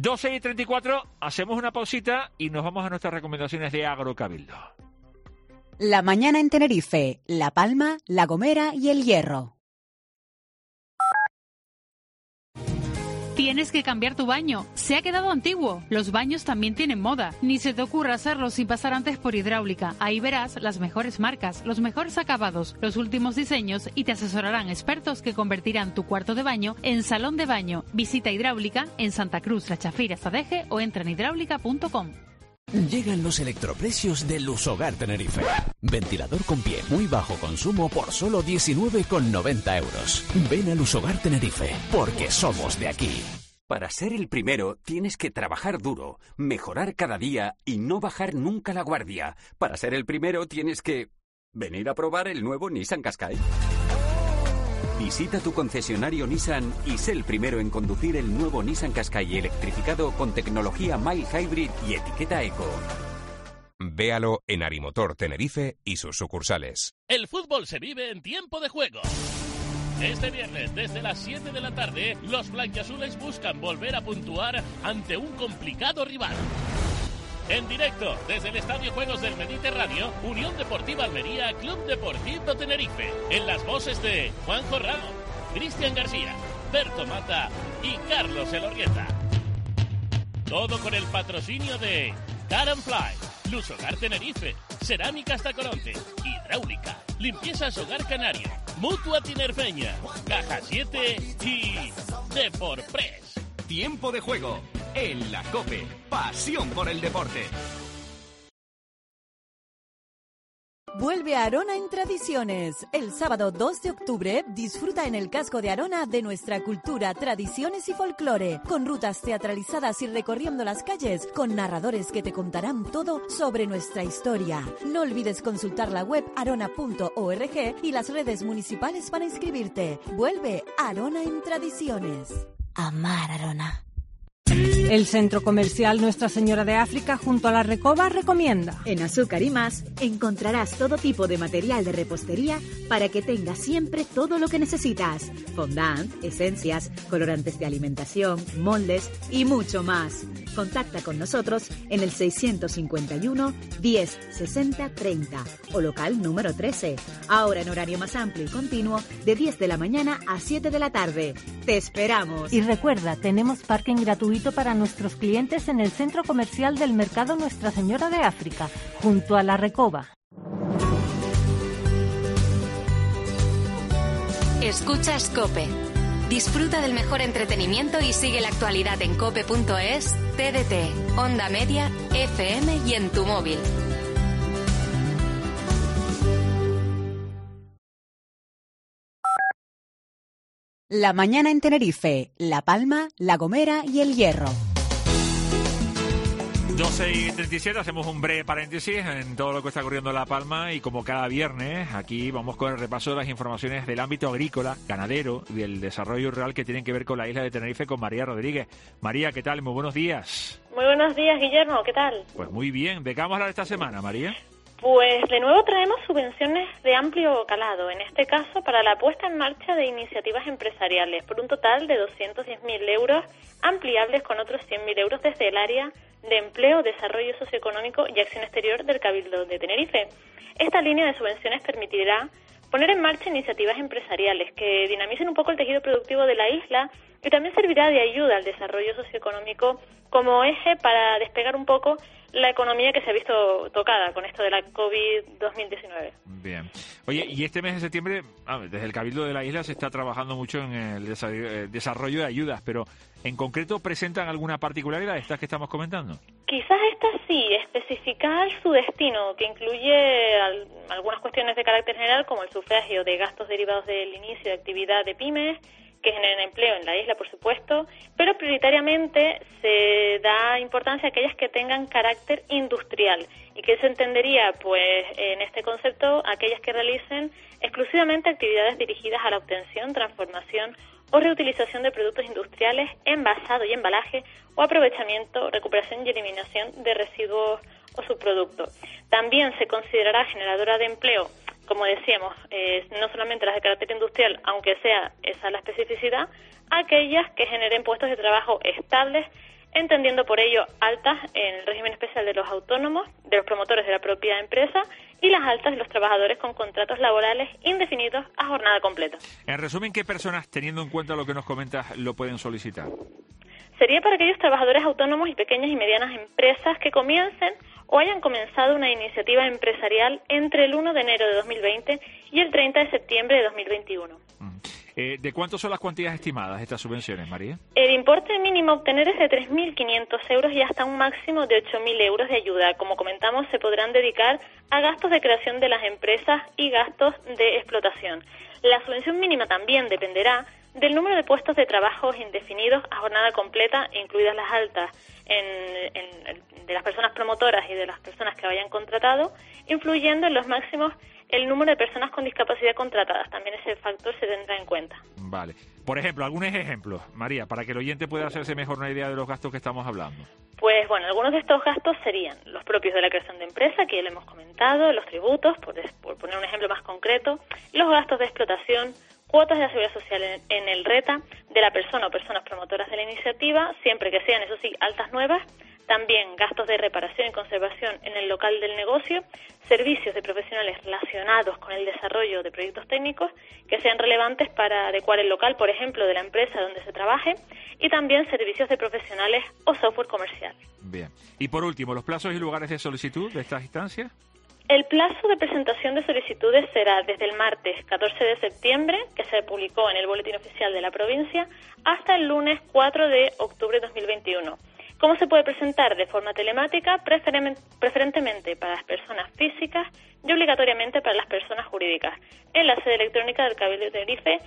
12:34, hacemos una pausita y nos vamos a nuestras recomendaciones de Agrocabildo. La mañana en Tenerife, La Palma, La Gomera y El Hierro. Tienes que cambiar tu baño. Se ha quedado antiguo. Los baños también tienen moda. Ni se te ocurra hacerlo sin pasar antes por hidráulica. Ahí verás las mejores marcas, los mejores acabados, los últimos diseños y te asesorarán expertos que convertirán tu cuarto de baño en salón de baño. Visita Hidráulica en Santa Cruz, La Chafira, Zadeje o entra en hidráulica.com. Llegan los electroprecios de Lushogar Tenerife. Ventilador con pie, muy bajo consumo por solo 19,90 euros. Ven a Lushogar Tenerife, porque somos de aquí. Para ser el primero, tienes que trabajar duro, mejorar cada día y no bajar nunca la guardia. Para ser el primero, tienes que venir a probar el nuevo Nissan Qashqai. Visita tu concesionario Nissan y sé el primero en conducir el nuevo Nissan Qashqai electrificado con tecnología mild hybrid y etiqueta eco. Véalo en Arimotor Tenerife y sus sucursales. El fútbol se vive en tiempo de juego. Este viernes, desde las 7 de la tarde, los blanquiazules buscan volver a puntuar ante un complicado rival. En directo, desde el Estadio Juegos del Mediterráneo, Unión Deportiva Almería, Club Deportivo Tenerife. En las voces de Juanjo Ramos, Cristian García, Berto Mata y Carlos Elorrieta. Todo con el patrocinio de Car & Fly, Lushogar Tenerife, Cerámicas Tacoronte, Hidráulica, Limpiezas Hogar Canario, Mutua Tinerfeña, Caja 7 y Deporpress. Tiempo de juego en la COPE. Pasión por el deporte. Vuelve a Arona en Tradiciones. El sábado 2 de octubre disfruta en el casco de Arona de nuestra cultura, tradiciones y folclore, con rutas teatralizadas y recorriendo las calles, con narradores que te contarán todo sobre nuestra historia. No olvides consultar la web arona.org y las redes municipales para inscribirte. Vuelve Arona en Tradiciones. Amar Arona. El Centro Comercial Nuestra Señora de África junto a la Recoba recomienda. En Azúcar y Más encontrarás todo tipo de material de repostería para que tengas siempre todo lo que necesitas. Fondant, esencias, colorantes de alimentación, moldes y mucho más. Contacta con nosotros en el 651 10 60 30 o local número 13. Ahora en horario más amplio y continuo de 10 de la mañana a 7 de la tarde. ¡Te esperamos! Y recuerda, tenemos parking gratuito para nuestros clientes en el Centro Comercial del Mercado Nuestra Señora de África, junto a la Recoba. Escuchas COPE. Disfruta del mejor entretenimiento y sigue la actualidad en cope.es, TDT, Onda Media, FM y en tu móvil. La mañana en Tenerife, La Palma, La Gomera y El Hierro. 12:37, hacemos un breve paréntesis en todo lo que está ocurriendo en La Palma y como cada viernes, aquí vamos con el repaso de las informaciones del ámbito agrícola, ganadero, del desarrollo rural que tienen que ver con la isla de Tenerife con María Rodríguez. María, ¿qué tal? Muy buenos días. Muy buenos días, Guillermo, ¿qué tal? Pues muy bien. ¿De qué vamos a hablar esta semana, María? Pues de nuevo traemos subvenciones de amplio calado, en este caso para la puesta en marcha de iniciativas empresariales, por un total de 210.000 euros, ampliables con otros 100.000 euros desde el área de empleo, desarrollo socioeconómico y acción exterior del Cabildo de Tenerife. Esta línea de subvenciones permitirá poner en marcha iniciativas empresariales que dinamicen un poco el tejido productivo de la isla y también servirá de ayuda al desarrollo socioeconómico como eje para despegar un poco la economía que se ha visto tocada con esto de la COVID-2019. Bien. Oye, y este mes de septiembre, desde el Cabildo de la isla se está trabajando mucho en el desarrollo de ayudas, pero en concreto, ¿presentan alguna particularidad de estas que estamos comentando? Quizás esta sí, especificar su destino, que incluye algunas cuestiones de carácter general, como el sufragio de gastos derivados del inicio de actividad de pymes, que generen empleo en la isla, por supuesto, pero prioritariamente se da importancia a aquellas que tengan carácter industrial. ¿Y qué se entendería? Pues en este concepto, aquellas que realicen exclusivamente actividades dirigidas a la obtención, transformación o reutilización de productos industriales, envasado y embalaje, o aprovechamiento, recuperación y eliminación de residuos o subproductos. También se considerará generadora de empleo, como decíamos, no solamente las de carácter industrial, aunque sea esa la especificidad, aquellas que generen puestos de trabajo estables entendiendo por ello altas en el régimen especial de los autónomos, de los promotores de la propia empresa y las altas de los trabajadores con contratos laborales indefinidos a jornada completa. En resumen, ¿qué personas, teniendo en cuenta lo que nos comentas, lo pueden solicitar? Sería para aquellos trabajadores autónomos y pequeñas y medianas empresas que comiencen o hayan comenzado una iniciativa empresarial entre el 1 de enero de 2020 y el 30 de septiembre de 2021. ¿De cuánto son las cuantías estimadas estas subvenciones, María? El importe mínimo a obtener es de 3.500 euros y hasta un máximo de 8.000 euros de ayuda. Como comentamos, se podrán dedicar a gastos de creación de las empresas y gastos de explotación. La subvención mínima también dependerá del número de puestos de trabajo indefinidos a jornada completa, incluidas las altas de las personas promotoras y de las personas que hayan contratado, influyendo en los máximos el número de personas con discapacidad contratadas. También ese factor se tendrá en cuenta. Vale. Por ejemplo, algunos ejemplos, María, para que el oyente pueda hacerse mejor una idea de los gastos que estamos hablando. Pues bueno, algunos de estos gastos serían los propios de la creación de empresa, que ya lo hemos comentado, los tributos, por poner un ejemplo más concreto, los gastos de explotación, cuotas de la seguridad social en el RETA de la persona o personas promotoras de la iniciativa, siempre que sean, eso sí, altas nuevas, también gastos de reparación y conservación en el local del negocio, servicios de profesionales relacionados con el desarrollo de proyectos técnicos que sean relevantes para adecuar el local, por ejemplo, de la empresa donde se trabaje, y también servicios de profesionales o software comercial. Bien. Y por último, ¿los plazos y lugares de solicitud de estas instancias? El plazo de presentación de solicitudes será desde el martes 14 de septiembre, que se publicó en el Boletín Oficial de la provincia, hasta el lunes 4 de octubre de 2021. ¿Cómo se puede presentar? De forma telemática, preferentemente para las personas físicas y obligatoriamente para las personas jurídicas. En la sede electrónica del Cabildo de Tenerife,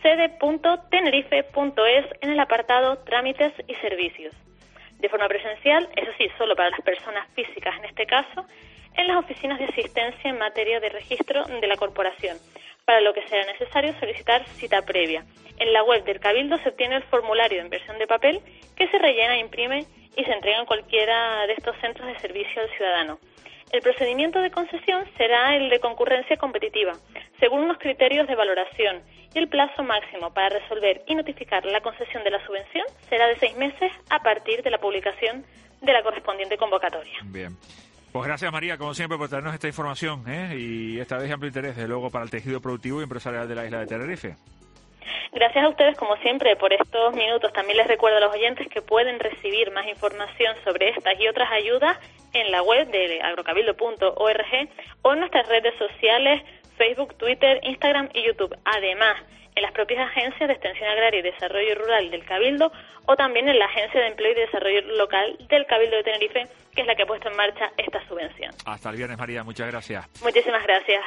sede.tenerife.es, en el apartado Trámites y Servicios. De forma presencial, eso sí, solo para las personas físicas en este caso, en las oficinas de asistencia en materia de registro de la corporación, para lo que será necesario solicitar cita previa. En la web del Cabildo se obtiene el formulario en versión de papel que se rellena, imprime y se entrega en cualquiera de estos centros de servicio al ciudadano. El procedimiento de concesión será el de concurrencia competitiva, según unos criterios de valoración, y el plazo máximo para resolver y notificar la concesión de la subvención será de 6 meses a partir de la publicación de la correspondiente convocatoria. Bien. Pues gracias, María, como siempre, por traernos esta información, y esta vez de amplio interés, desde luego, para el tejido productivo y empresarial de la isla de Tenerife. Gracias a ustedes, como siempre, por estos minutos. También les recuerdo a los oyentes que pueden recibir más información sobre estas y otras ayudas en la web de agrocabildo.org o en nuestras redes sociales, Facebook, Twitter, Instagram y YouTube. Además, en las propias agencias de Extensión Agraria y Desarrollo Rural del Cabildo o también en la Agencia de Empleo y Desarrollo Local del Cabildo de Tenerife, que es la que ha puesto en marcha esta subvención. Hasta el viernes, María. Muchas gracias. Muchísimas gracias.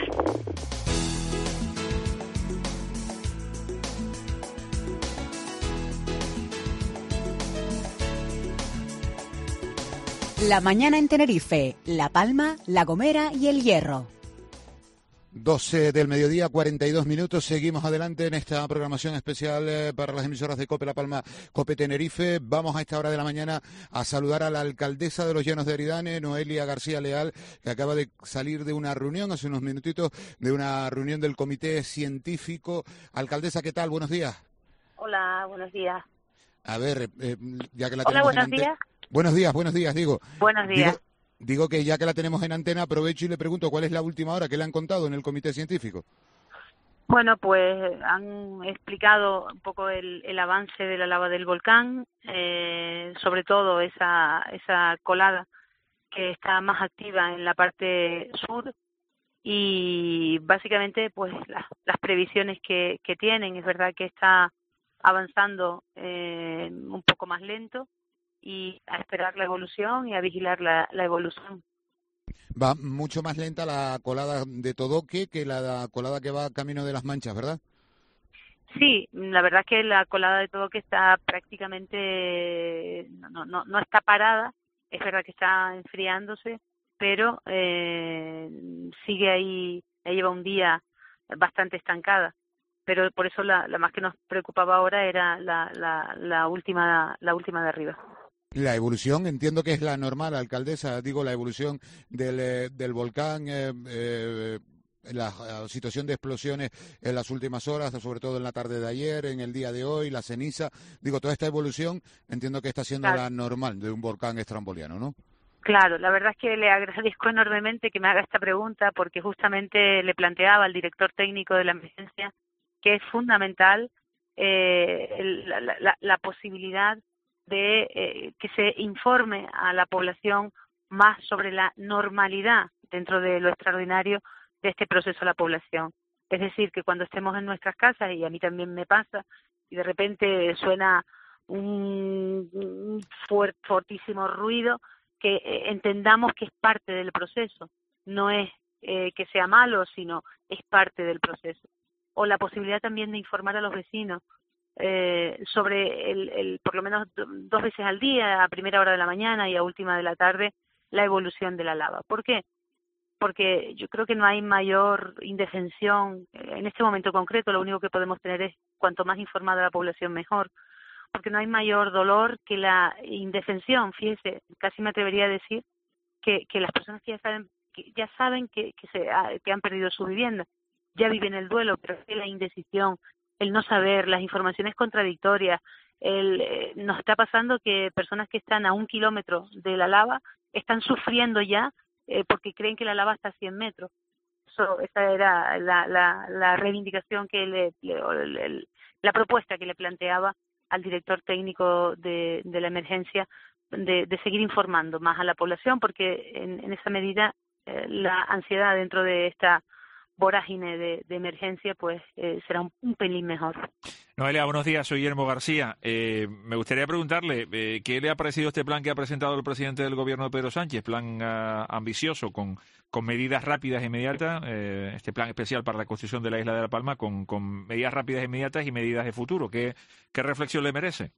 La mañana en Tenerife, La Palma, La Gomera y El Hierro. 12 del mediodía, 42 minutos. Seguimos adelante en esta programación especial para las emisoras de COPE La Palma, COPE Tenerife. Vamos a esta hora de la mañana a saludar a la alcaldesa de los Llanos de Aridane, Noelia García Leal, que acaba de salir de una reunión, hace unos minutitos, de una reunión del Comité Científico. Alcaldesa, ¿qué tal? Buenos días. Hola, buenos días. A ver, ya que la Hola, tenemos buenos en días. Buenos días, digo. Buenos días. Digo que ya que la tenemos en antena, aprovecho y le pregunto cuál es la última hora que le han contado en el Comité Científico. Bueno, pues han explicado un poco el avance de la lava del volcán, sobre todo esa colada que está más activa en la parte sur y básicamente pues las previsiones que tienen. Es verdad que está avanzando un poco más lento y a esperar la evolución y a vigilar la evolución. Va mucho más lenta la colada de Todoque que la colada que va camino de las Manchas, ¿verdad? Sí, la verdad es que la colada de Todoque está prácticamente, no está parada, es verdad que está enfriándose, pero sigue ahí, ya lleva un día bastante estancada. Pero por eso la más que nos preocupaba ahora era la última de arriba. La evolución, entiendo que es la normal, alcaldesa, digo, la evolución del volcán la situación de explosiones en las últimas horas, sobre todo en la tarde de ayer, en el día de hoy, la ceniza. Digo, toda esta evolución entiendo que está siendo la normal de un volcán estramboliano, ¿no? Claro, la verdad es que le agradezco enormemente que me haga esta pregunta porque justamente le planteaba al director técnico de la emergencia que es fundamental la posibilidad de que se informe a la población más sobre la normalidad dentro de lo extraordinario de este proceso a la población. Es decir, que cuando estemos en nuestras casas, y a mí también me pasa, y de repente suena un fortísimo ruido, que entendamos que es parte del proceso, no es que sea malo, sino es parte del proceso. O la posibilidad también de informar a los vecinos sobre por lo menos 2 veces al día, a primera hora de la mañana y a última de la tarde, la evolución de la lava. ¿Por qué? Porque yo creo que no hay mayor indefensión. En este momento concreto lo único que podemos tener es cuanto más informada la población mejor, porque no hay mayor dolor que la indefensión. Fíjese, casi me atrevería a decir que las personas que ya saben que han perdido su vivienda, ya viven el duelo, pero es la indecisión, el no saber, las informaciones contradictorias. Nos está pasando que personas que están a 1 kilómetro de la lava están sufriendo ya porque creen que la lava está a 100 metros. Esa era la reivindicación la propuesta que le planteaba al director técnico de la emergencia, de seguir informando más a la población, porque en esa medida la ansiedad dentro de esta vorágine de emergencia pues será un pelín mejor. Noelia, buenos días, soy Guillermo García. Me gustaría preguntarle ¿qué le ha parecido este plan que ha presentado el presidente del gobierno de Pedro Sánchez? Plan ambicioso, con medidas rápidas e inmediatas, este plan especial para la construcción de la isla de La Palma, con medidas rápidas e inmediatas y medidas de futuro. ¿Qué reflexión le merece?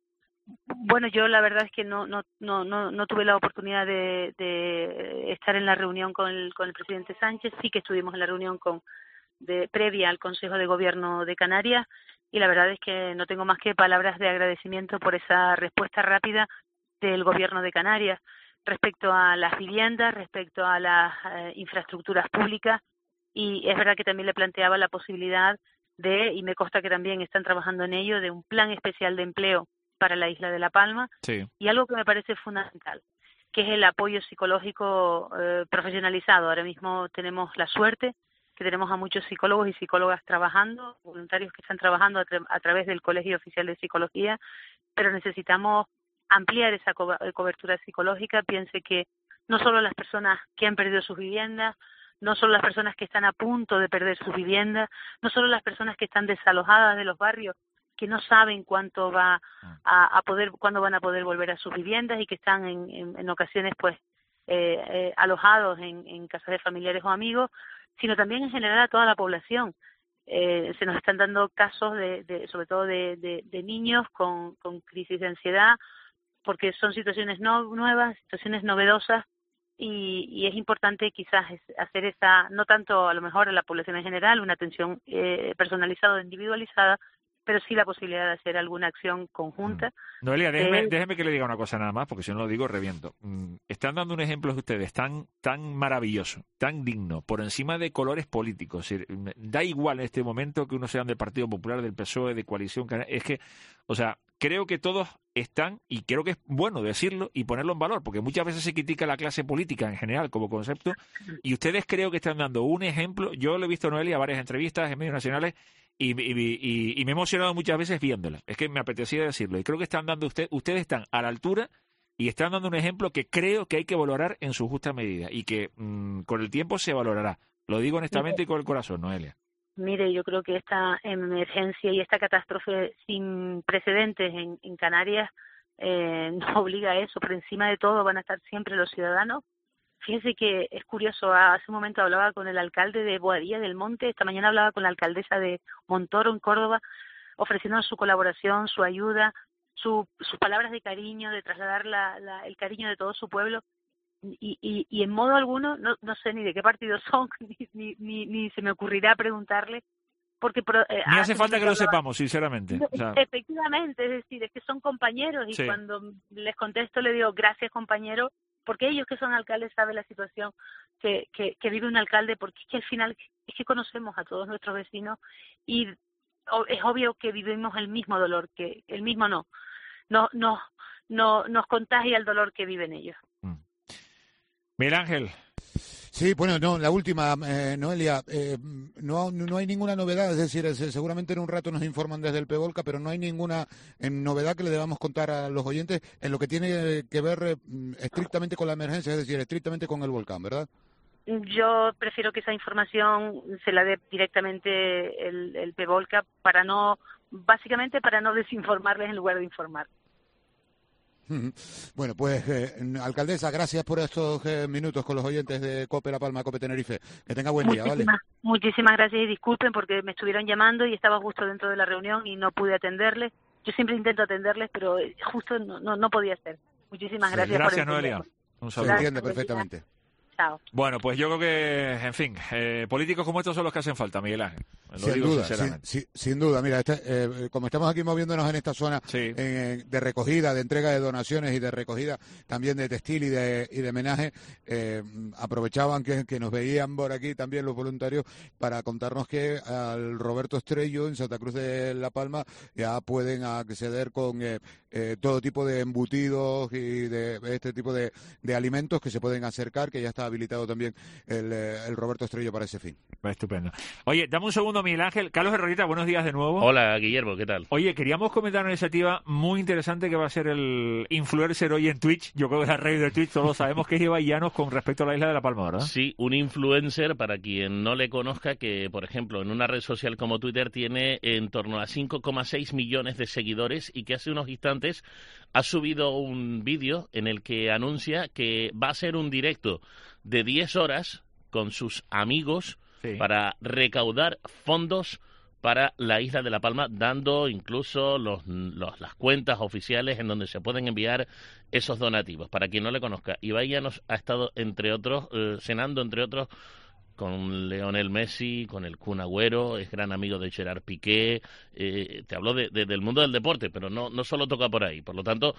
Bueno, yo la verdad es que no tuve la oportunidad de estar en la reunión con el presidente Sánchez. Sí que estuvimos en la reunión previa al Consejo de Gobierno de Canarias, y la verdad es que no tengo más que palabras de agradecimiento por esa respuesta rápida del Gobierno de Canarias respecto a las viviendas, respecto a las infraestructuras públicas, y es verdad que también le planteaba la posibilidad y me consta que también están trabajando en ello, de un plan especial de empleo para la isla de La Palma. Sí. Y algo que me parece fundamental, que es el apoyo psicológico profesionalizado. Ahora mismo tenemos la suerte que tenemos a muchos psicólogos y psicólogas trabajando, voluntarios que están trabajando a través del Colegio Oficial de Psicología, pero necesitamos ampliar esa cobertura psicológica. Piense que no solo las personas que han perdido sus viviendas, no solo las personas que están a punto de perder sus viviendas, no solo las personas que están desalojadas de los barrios, que no saben cuándo van a poder volver a sus viviendas y que están en ocasiones pues alojados en casas de familiares o amigos, sino también en general a toda la población. Se nos están dando casos sobre todo de niños con crisis de ansiedad, porque son situaciones nuevas, situaciones novedosas, y es importante quizás hacer no tanto a lo mejor a la población en general, una atención personalizada o individualizada, pero sí la posibilidad de hacer alguna acción conjunta. Noelia, déjeme que le diga una cosa nada más, porque si no lo digo reviento. Están dando un ejemplo de ustedes tan maravilloso, tan digno, por encima de colores políticos. Da igual en este momento que uno sea del Partido Popular, del PSOE, de Coalición Canaria. Es que, creo que todos están, y creo que es bueno decirlo y ponerlo en valor, porque muchas veces se critica la clase política en general como concepto, y ustedes creo que están dando un ejemplo. Yo lo he visto, Noelia, varias entrevistas en medios nacionales, y me he emocionado muchas veces viéndola. Es que me apetecía decirlo. Y creo que están dando ustedes están a la altura y están dando un ejemplo que creo que hay que valorar en su justa medida y que con el tiempo se valorará. Lo digo honestamente y con el corazón, Noelia. Mire, yo creo que esta emergencia y esta catástrofe sin precedentes en Canarias nos obliga a eso. Por encima de todo van a estar siempre los ciudadanos. Fíjense que es curioso, hace un momento hablaba con el alcalde de Boadilla del Monte, esta mañana hablaba con la alcaldesa de Montoro en Córdoba, ofreciendo su colaboración, su ayuda, sus palabras de cariño, de trasladar el cariño de todo su pueblo, y en modo alguno, no sé ni de qué partido son, ni se me ocurrirá preguntarle, porque ni hace falta que lo sepamos, sinceramente. Efectivamente, es decir, es que son compañeros, y sí. Cuando les contesto le digo gracias, compañero, porque ellos que son alcaldes saben la situación que vive un alcalde, porque es que al final es que conocemos a todos nuestros vecinos y es obvio que vivimos el mismo dolor, que el mismo nos contagia el dolor que viven ellos. Miguel Ángel. Sí, bueno, no, la última, Noelia, no hay ninguna novedad, es decir, seguramente en un rato nos informan desde el PEVOLCA, pero no hay ninguna novedad que le debamos contar a los oyentes en lo que tiene que ver estrictamente con la emergencia, es decir, estrictamente con el volcán, ¿verdad? Yo prefiero que esa información se la dé directamente el PEVOLCA básicamente para no desinformarles en lugar de informar. Bueno, pues, alcaldesa, gracias por estos minutos con los oyentes de COPE La Palma, COPE Tenerife. Que tenga buen día, ¿vale? Muchísimas gracias y disculpen porque me estuvieron llamando y estaba justo dentro de la reunión y no pude atenderles. Yo siempre intento atenderles, pero justo no podía ser. Muchísimas gracias. Gracias, Noelia. Un saludo. Se entiende perfectamente. Chao. Bueno, pues yo creo que, en fin, políticos como estos son los que hacen falta, Miguel Ángel. Sin duda. Mira, como estamos aquí moviéndonos en esta zona de recogida, de entrega de donaciones y de recogida también de textil y de menaje, aprovechaban que nos veían por aquí también los voluntarios para contarnos que al Roberto Estrello en Santa Cruz de La Palma ya pueden acceder con todo tipo de embutidos y de este tipo de alimentos que se pueden acercar, que ya está habilitado también el Roberto Estrello para ese fin. Estupendo. Oye, dame un segundo, Miguel Ángel. Carlos Herrerita, buenos días de nuevo. Hola, Guillermo, ¿qué tal? Oye, queríamos comentar una iniciativa muy interesante que va a ser el influencer hoy en Twitch. Yo creo que es la red de Twitch, todos sabemos que es Ibai Llanos con respecto a la isla de La Palma, ¿verdad? Sí, un influencer, para quien no le conozca, que, por ejemplo, en una red social como Twitter tiene en torno a 5,6 millones de seguidores y que hace unos instantes ha subido un vídeo en el que anuncia que va a ser un directo de 10 horas con sus amigos para recaudar fondos para la isla de La Palma, dando incluso las cuentas oficiales en donde se pueden enviar esos donativos. Para quien no le conozca, Ibai Llanos ha estado, entre otros, cenando, entre otros, con Lionel Messi, con el Kun Agüero, es gran amigo de Gerard Piqué, te hablo del mundo del deporte, pero no solo toca por ahí. Por lo tanto,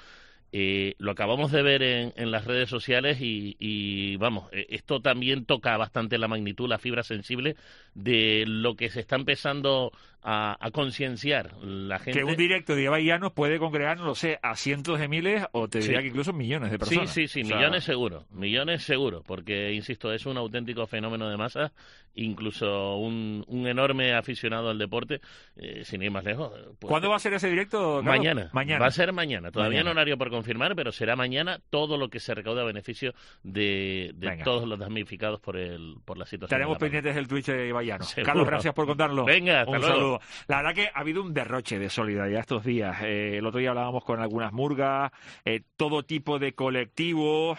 lo acabamos de ver en las redes sociales y vamos, esto también toca bastante la magnitud, la fibra sensible de lo que se está empezando a concienciar la gente. Que un directo de Ibai Llanos puede congregar, no lo sé, a cientos de miles o te diría que incluso millones de personas. Sí, millones seguro, porque, insisto, es un auténtico fenómeno de masa, incluso un enorme aficionado al deporte, sin ir más lejos. ¿Cuándo va a ser ese directo, Carlos? Mañana. Va a ser mañana, todavía en horario por confirmar, pero será mañana todo lo que se recauda a beneficio de todos los damnificados por la situación. Estaremos pendientes del Twitch de Ibai Llanos. Carlos, gracias por contarlo. Venga, hasta luego. Saludo. La verdad que ha habido un derroche de solidaridad estos días. El otro día hablábamos con algunas murgas, todo tipo de colectivos,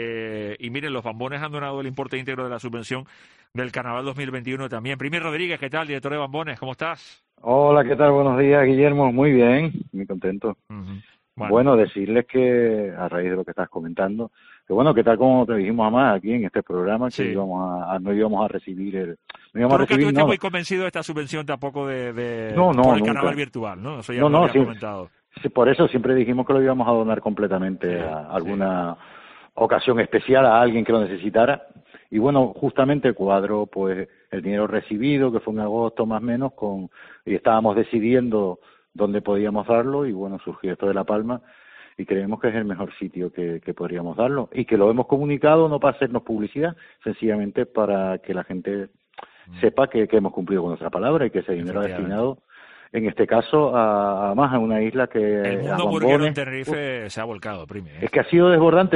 y miren, los Bambones han donado el importe íntegro de la subvención del Carnaval 2021 también. Primi Rodríguez, ¿qué tal? Director de Bambones, ¿cómo estás? Hola, ¿qué tal? Buenos días, Guillermo. Muy bien, muy contento. Bueno, decirles que, a raíz de lo que estás comentando, que bueno, que tal como te dijimos además aquí en este programa, que no íbamos a recibir nunca estuviste muy convencido de esta subvención tampoco por el Carnaval virtual, ¿no? Eso ya lo había comentado. Sí, por eso siempre dijimos que lo íbamos a donar completamente a alguna ocasión especial, a alguien que lo necesitara. Y bueno, justamente cuadro pues el dinero recibido, que fue en agosto más o menos, y estábamos decidiendo dónde podíamos darlo, y bueno, surgió esto de La Palma, y creemos que es el mejor sitio que podríamos darlo, y que lo hemos comunicado no para hacernos publicidad, sencillamente para que la gente sepa que hemos cumplido con nuestra palabra y que ese dinero ha destinado, en este caso, a una isla que... El mundo burguero en Tenerife se ha volcado, Primi. Es que ha sido desbordante.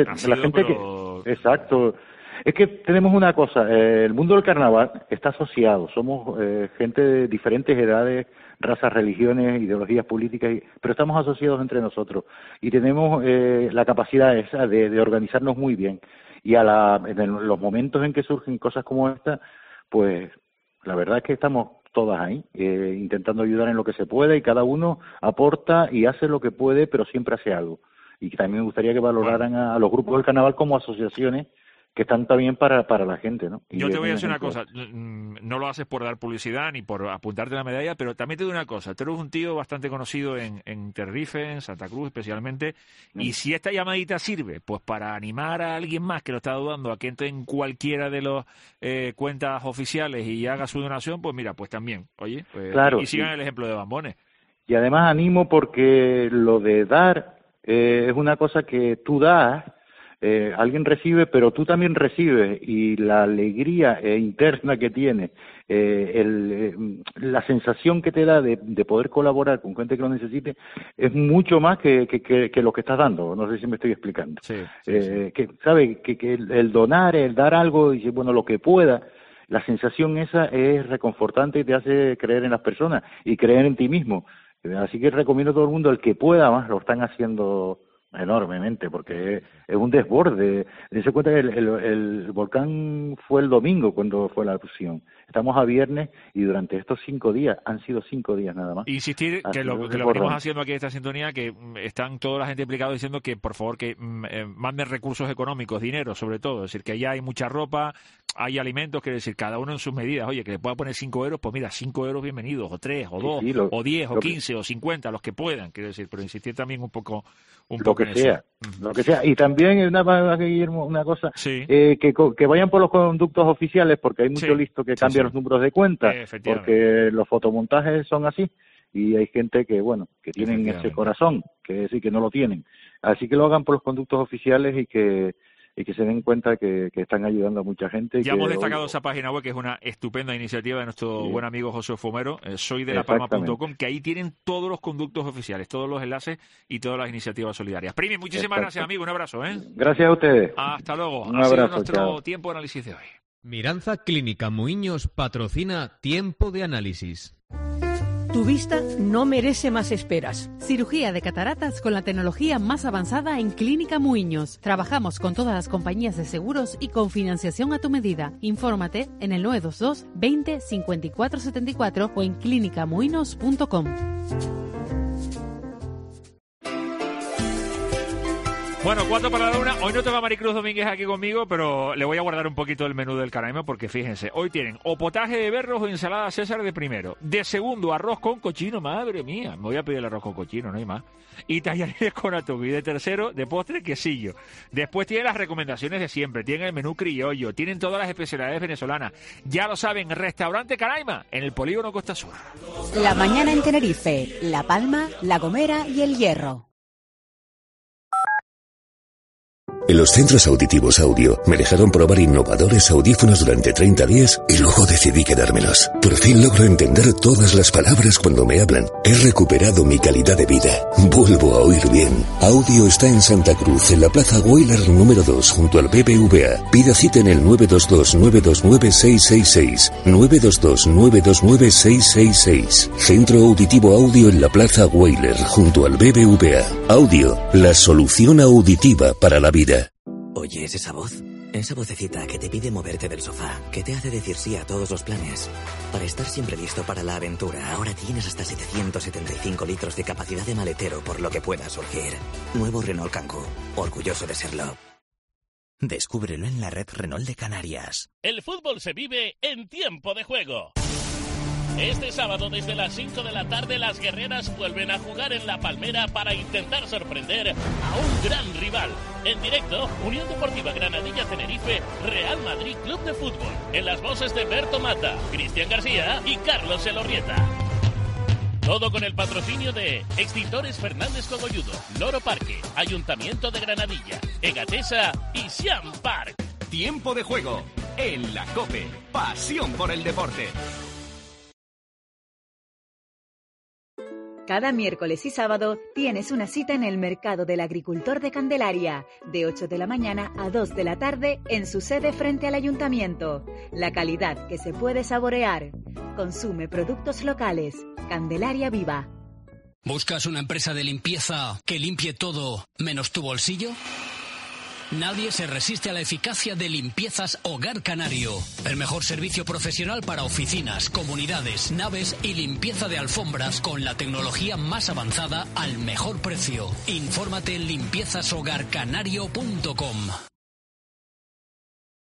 Exacto. Es que tenemos una cosa, el mundo del carnaval está asociado, somos gente de diferentes edades, razas, religiones, ideologías políticas, pero estamos asociados entre nosotros y tenemos la capacidad esa de organizarnos muy bien. Y en los momentos en que surgen cosas como esta, pues la verdad es que estamos todas ahí, intentando ayudar en lo que se puede, y cada uno aporta y hace lo que puede, pero siempre hace algo. Y también me gustaría que valoraran a los grupos del carnaval como asociaciones están también para la gente, ¿no? Yo te voy a decir una cosa, no lo haces por dar publicidad ni por apuntarte la medalla, pero también te digo una cosa, tú eres un tío bastante conocido en Tenerife, en Santa Cruz especialmente, y si esta llamadita sirve pues para animar a alguien más que lo está dudando a que entre en cualquiera de las cuentas oficiales y haga su donación, pues mira, pues también, oye, pues, claro, y sigan el ejemplo de Bambones. Y además animo porque lo de dar es una cosa que tú das, alguien recibe, pero tú también recibes, y la alegría interna que tiene, la sensación que te da de poder colaborar con gente que lo necesite, es mucho más que lo que estás dando. No sé si me estoy explicando. Sí. Que sabe que el donar, el dar algo, y bueno, lo que pueda, la sensación esa es reconfortante y te hace creer en las personas y creer en ti mismo. Así que recomiendo a todo el mundo, el que pueda, más lo están haciendo enormemente, porque es un desborde. Dense cuenta que el volcán fue el domingo cuando fue la erupción. Estamos a viernes y durante estos 5 días, han sido 5 días nada más. Insistir que lo venimos haciendo aquí en esta sintonía, que están toda la gente implicada diciendo que por favor que manden recursos económicos, dinero sobre todo, es decir, que ya hay mucha ropa, hay alimentos, quiere decir, cada uno en sus medidas. Oye, que le pueda poner 5 euros, pues mira, 5 euros bienvenidos, o 3, o 2, o 10, o 15, o 50, los que puedan, quiero decir, pero insistir también un poco en eso. Lo que sea. Y también Guillermo, una cosa, que vayan por los conductos oficiales, porque hay mucho listo que cambia los números de cuenta, porque los fotomontajes son así, y hay gente que, bueno, que tienen ese corazón, que decir que no lo tienen. Así que lo hagan por los conductos oficiales y que se den cuenta que están ayudando a mucha gente. Ya hemos destacado esa página web, que es una estupenda iniciativa de nuestro buen amigo José Fumero, soydelapalma.com, que ahí tienen todos los conductos oficiales, todos los enlaces y todas las iniciativas solidarias. Primi, muchísimas gracias, amigo, un abrazo. Gracias a ustedes. Hasta luego. Un abrazo, ha sido nuestro chao. tiempo de análisis de hoy. Miranza Clínica Muiños patrocina Tiempo de Análisis. Tu vista no merece más esperas. Cirugía de cataratas con la tecnología más avanzada en Clínica Muiños. Trabajamos con todas las compañías de seguros y con financiación a tu medida. Infórmate en el 922 20 54 74 o en clinicamuinos.com. Bueno, 4 para la 1. Hoy no tengo a Maricruz Domínguez aquí conmigo, pero le voy a guardar un poquito el menú del Canaima, porque fíjense, hoy tienen o potaje de berros o ensalada César de primero. De segundo, arroz con cochino, madre mía, me voy a pedir el arroz con cochino, no hay más. Y tallarines con atún. Y de tercero, de postre, quesillo. Después tienen las recomendaciones de siempre, tienen el menú criollo, tienen todas las especialidades venezolanas. Ya lo saben, Restaurante Canaima, en el Polígono Costa Sur. La mañana en Tenerife, La Palma, La Gomera y El Hierro. En los centros auditivos Audio me dejaron probar innovadores audífonos durante 30 días y luego decidí quedármelos. Por fin logro entender todas las palabras cuando me hablan. He recuperado mi calidad de vida. Vuelvo a oír bien. Audio está en Santa Cruz, en la Plaza Weyler número 2, junto al BBVA. Pida cita en el 922-929-666. 922-929-666. Centro Auditivo Audio en la Plaza Weyler, junto al BBVA. Audio, la solución auditiva para la vida. ¿Oyes esa voz? Esa vocecita que te pide moverte del sofá, que te hace decir sí a todos los planes. Para estar siempre listo para la aventura, ahora tienes hasta 775 litros de capacidad de maletero por lo que pueda surgir. Nuevo Renault Kangoo, orgulloso de serlo. Descúbrelo en la red Renault de Canarias. El fútbol se vive en tiempo de juego. Este sábado desde las 5 de la tarde las guerreras vuelven a jugar en La Palmera para intentar sorprender a un gran rival. En directo, Unión Deportiva Granadilla Tenerife, Real Madrid Club de Fútbol. En las voces de Berto Mata, Cristian García y Carlos Elorrieta. Todo con el patrocinio de Extintores Fernández Cogolludo, Loro Parque, Ayuntamiento de Granadilla, Egatesa y Siam Park. Tiempo de juego en la COPE. Pasión por el deporte. Cada miércoles y sábado tienes una cita en el Mercado del Agricultor de Candelaria, de 8 de la mañana a 2 de la tarde en su sede frente al Ayuntamiento. La calidad que se puede saborear. Consume productos locales. Candelaria Viva. ¿Buscas una empresa de limpieza que limpie todo menos tu bolsillo? Nadie se resiste a la eficacia de Limpiezas Hogar Canario. El mejor servicio profesional para oficinas, comunidades, naves y limpieza de alfombras con la tecnología más avanzada al mejor precio. Infórmate en limpiezashogarcanario.com.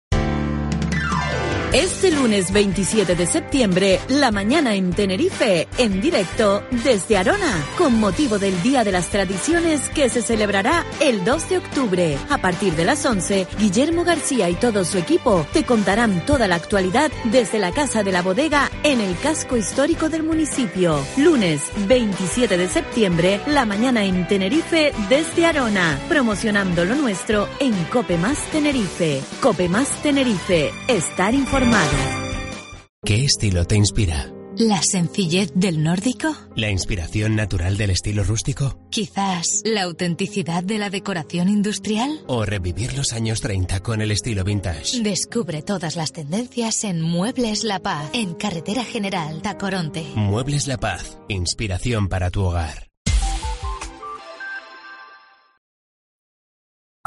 Este lunes 27 de septiembre, La Mañana en Tenerife, en directo desde Arona, con motivo del Día de las Tradiciones que se celebrará el 2 de octubre. A partir de las 11, Guillermo García y todo su equipo te contarán toda la actualidad desde la Casa de la Bodega en el casco histórico del municipio. Lunes 27 de septiembre, La Mañana en Tenerife desde Arona, promocionando lo nuestro en Cope Más Tenerife. Cope Más Tenerife, estar informado. ¿Qué estilo te inspira? ¿La sencillez del nórdico? ¿La inspiración natural del estilo rústico? ¿Quizás la autenticidad de la decoración industrial? ¿O revivir los años 30 con el estilo vintage? Descubre todas las tendencias en Muebles La Paz, en Carretera General Tacoronte. Muebles La Paz, inspiración para tu hogar.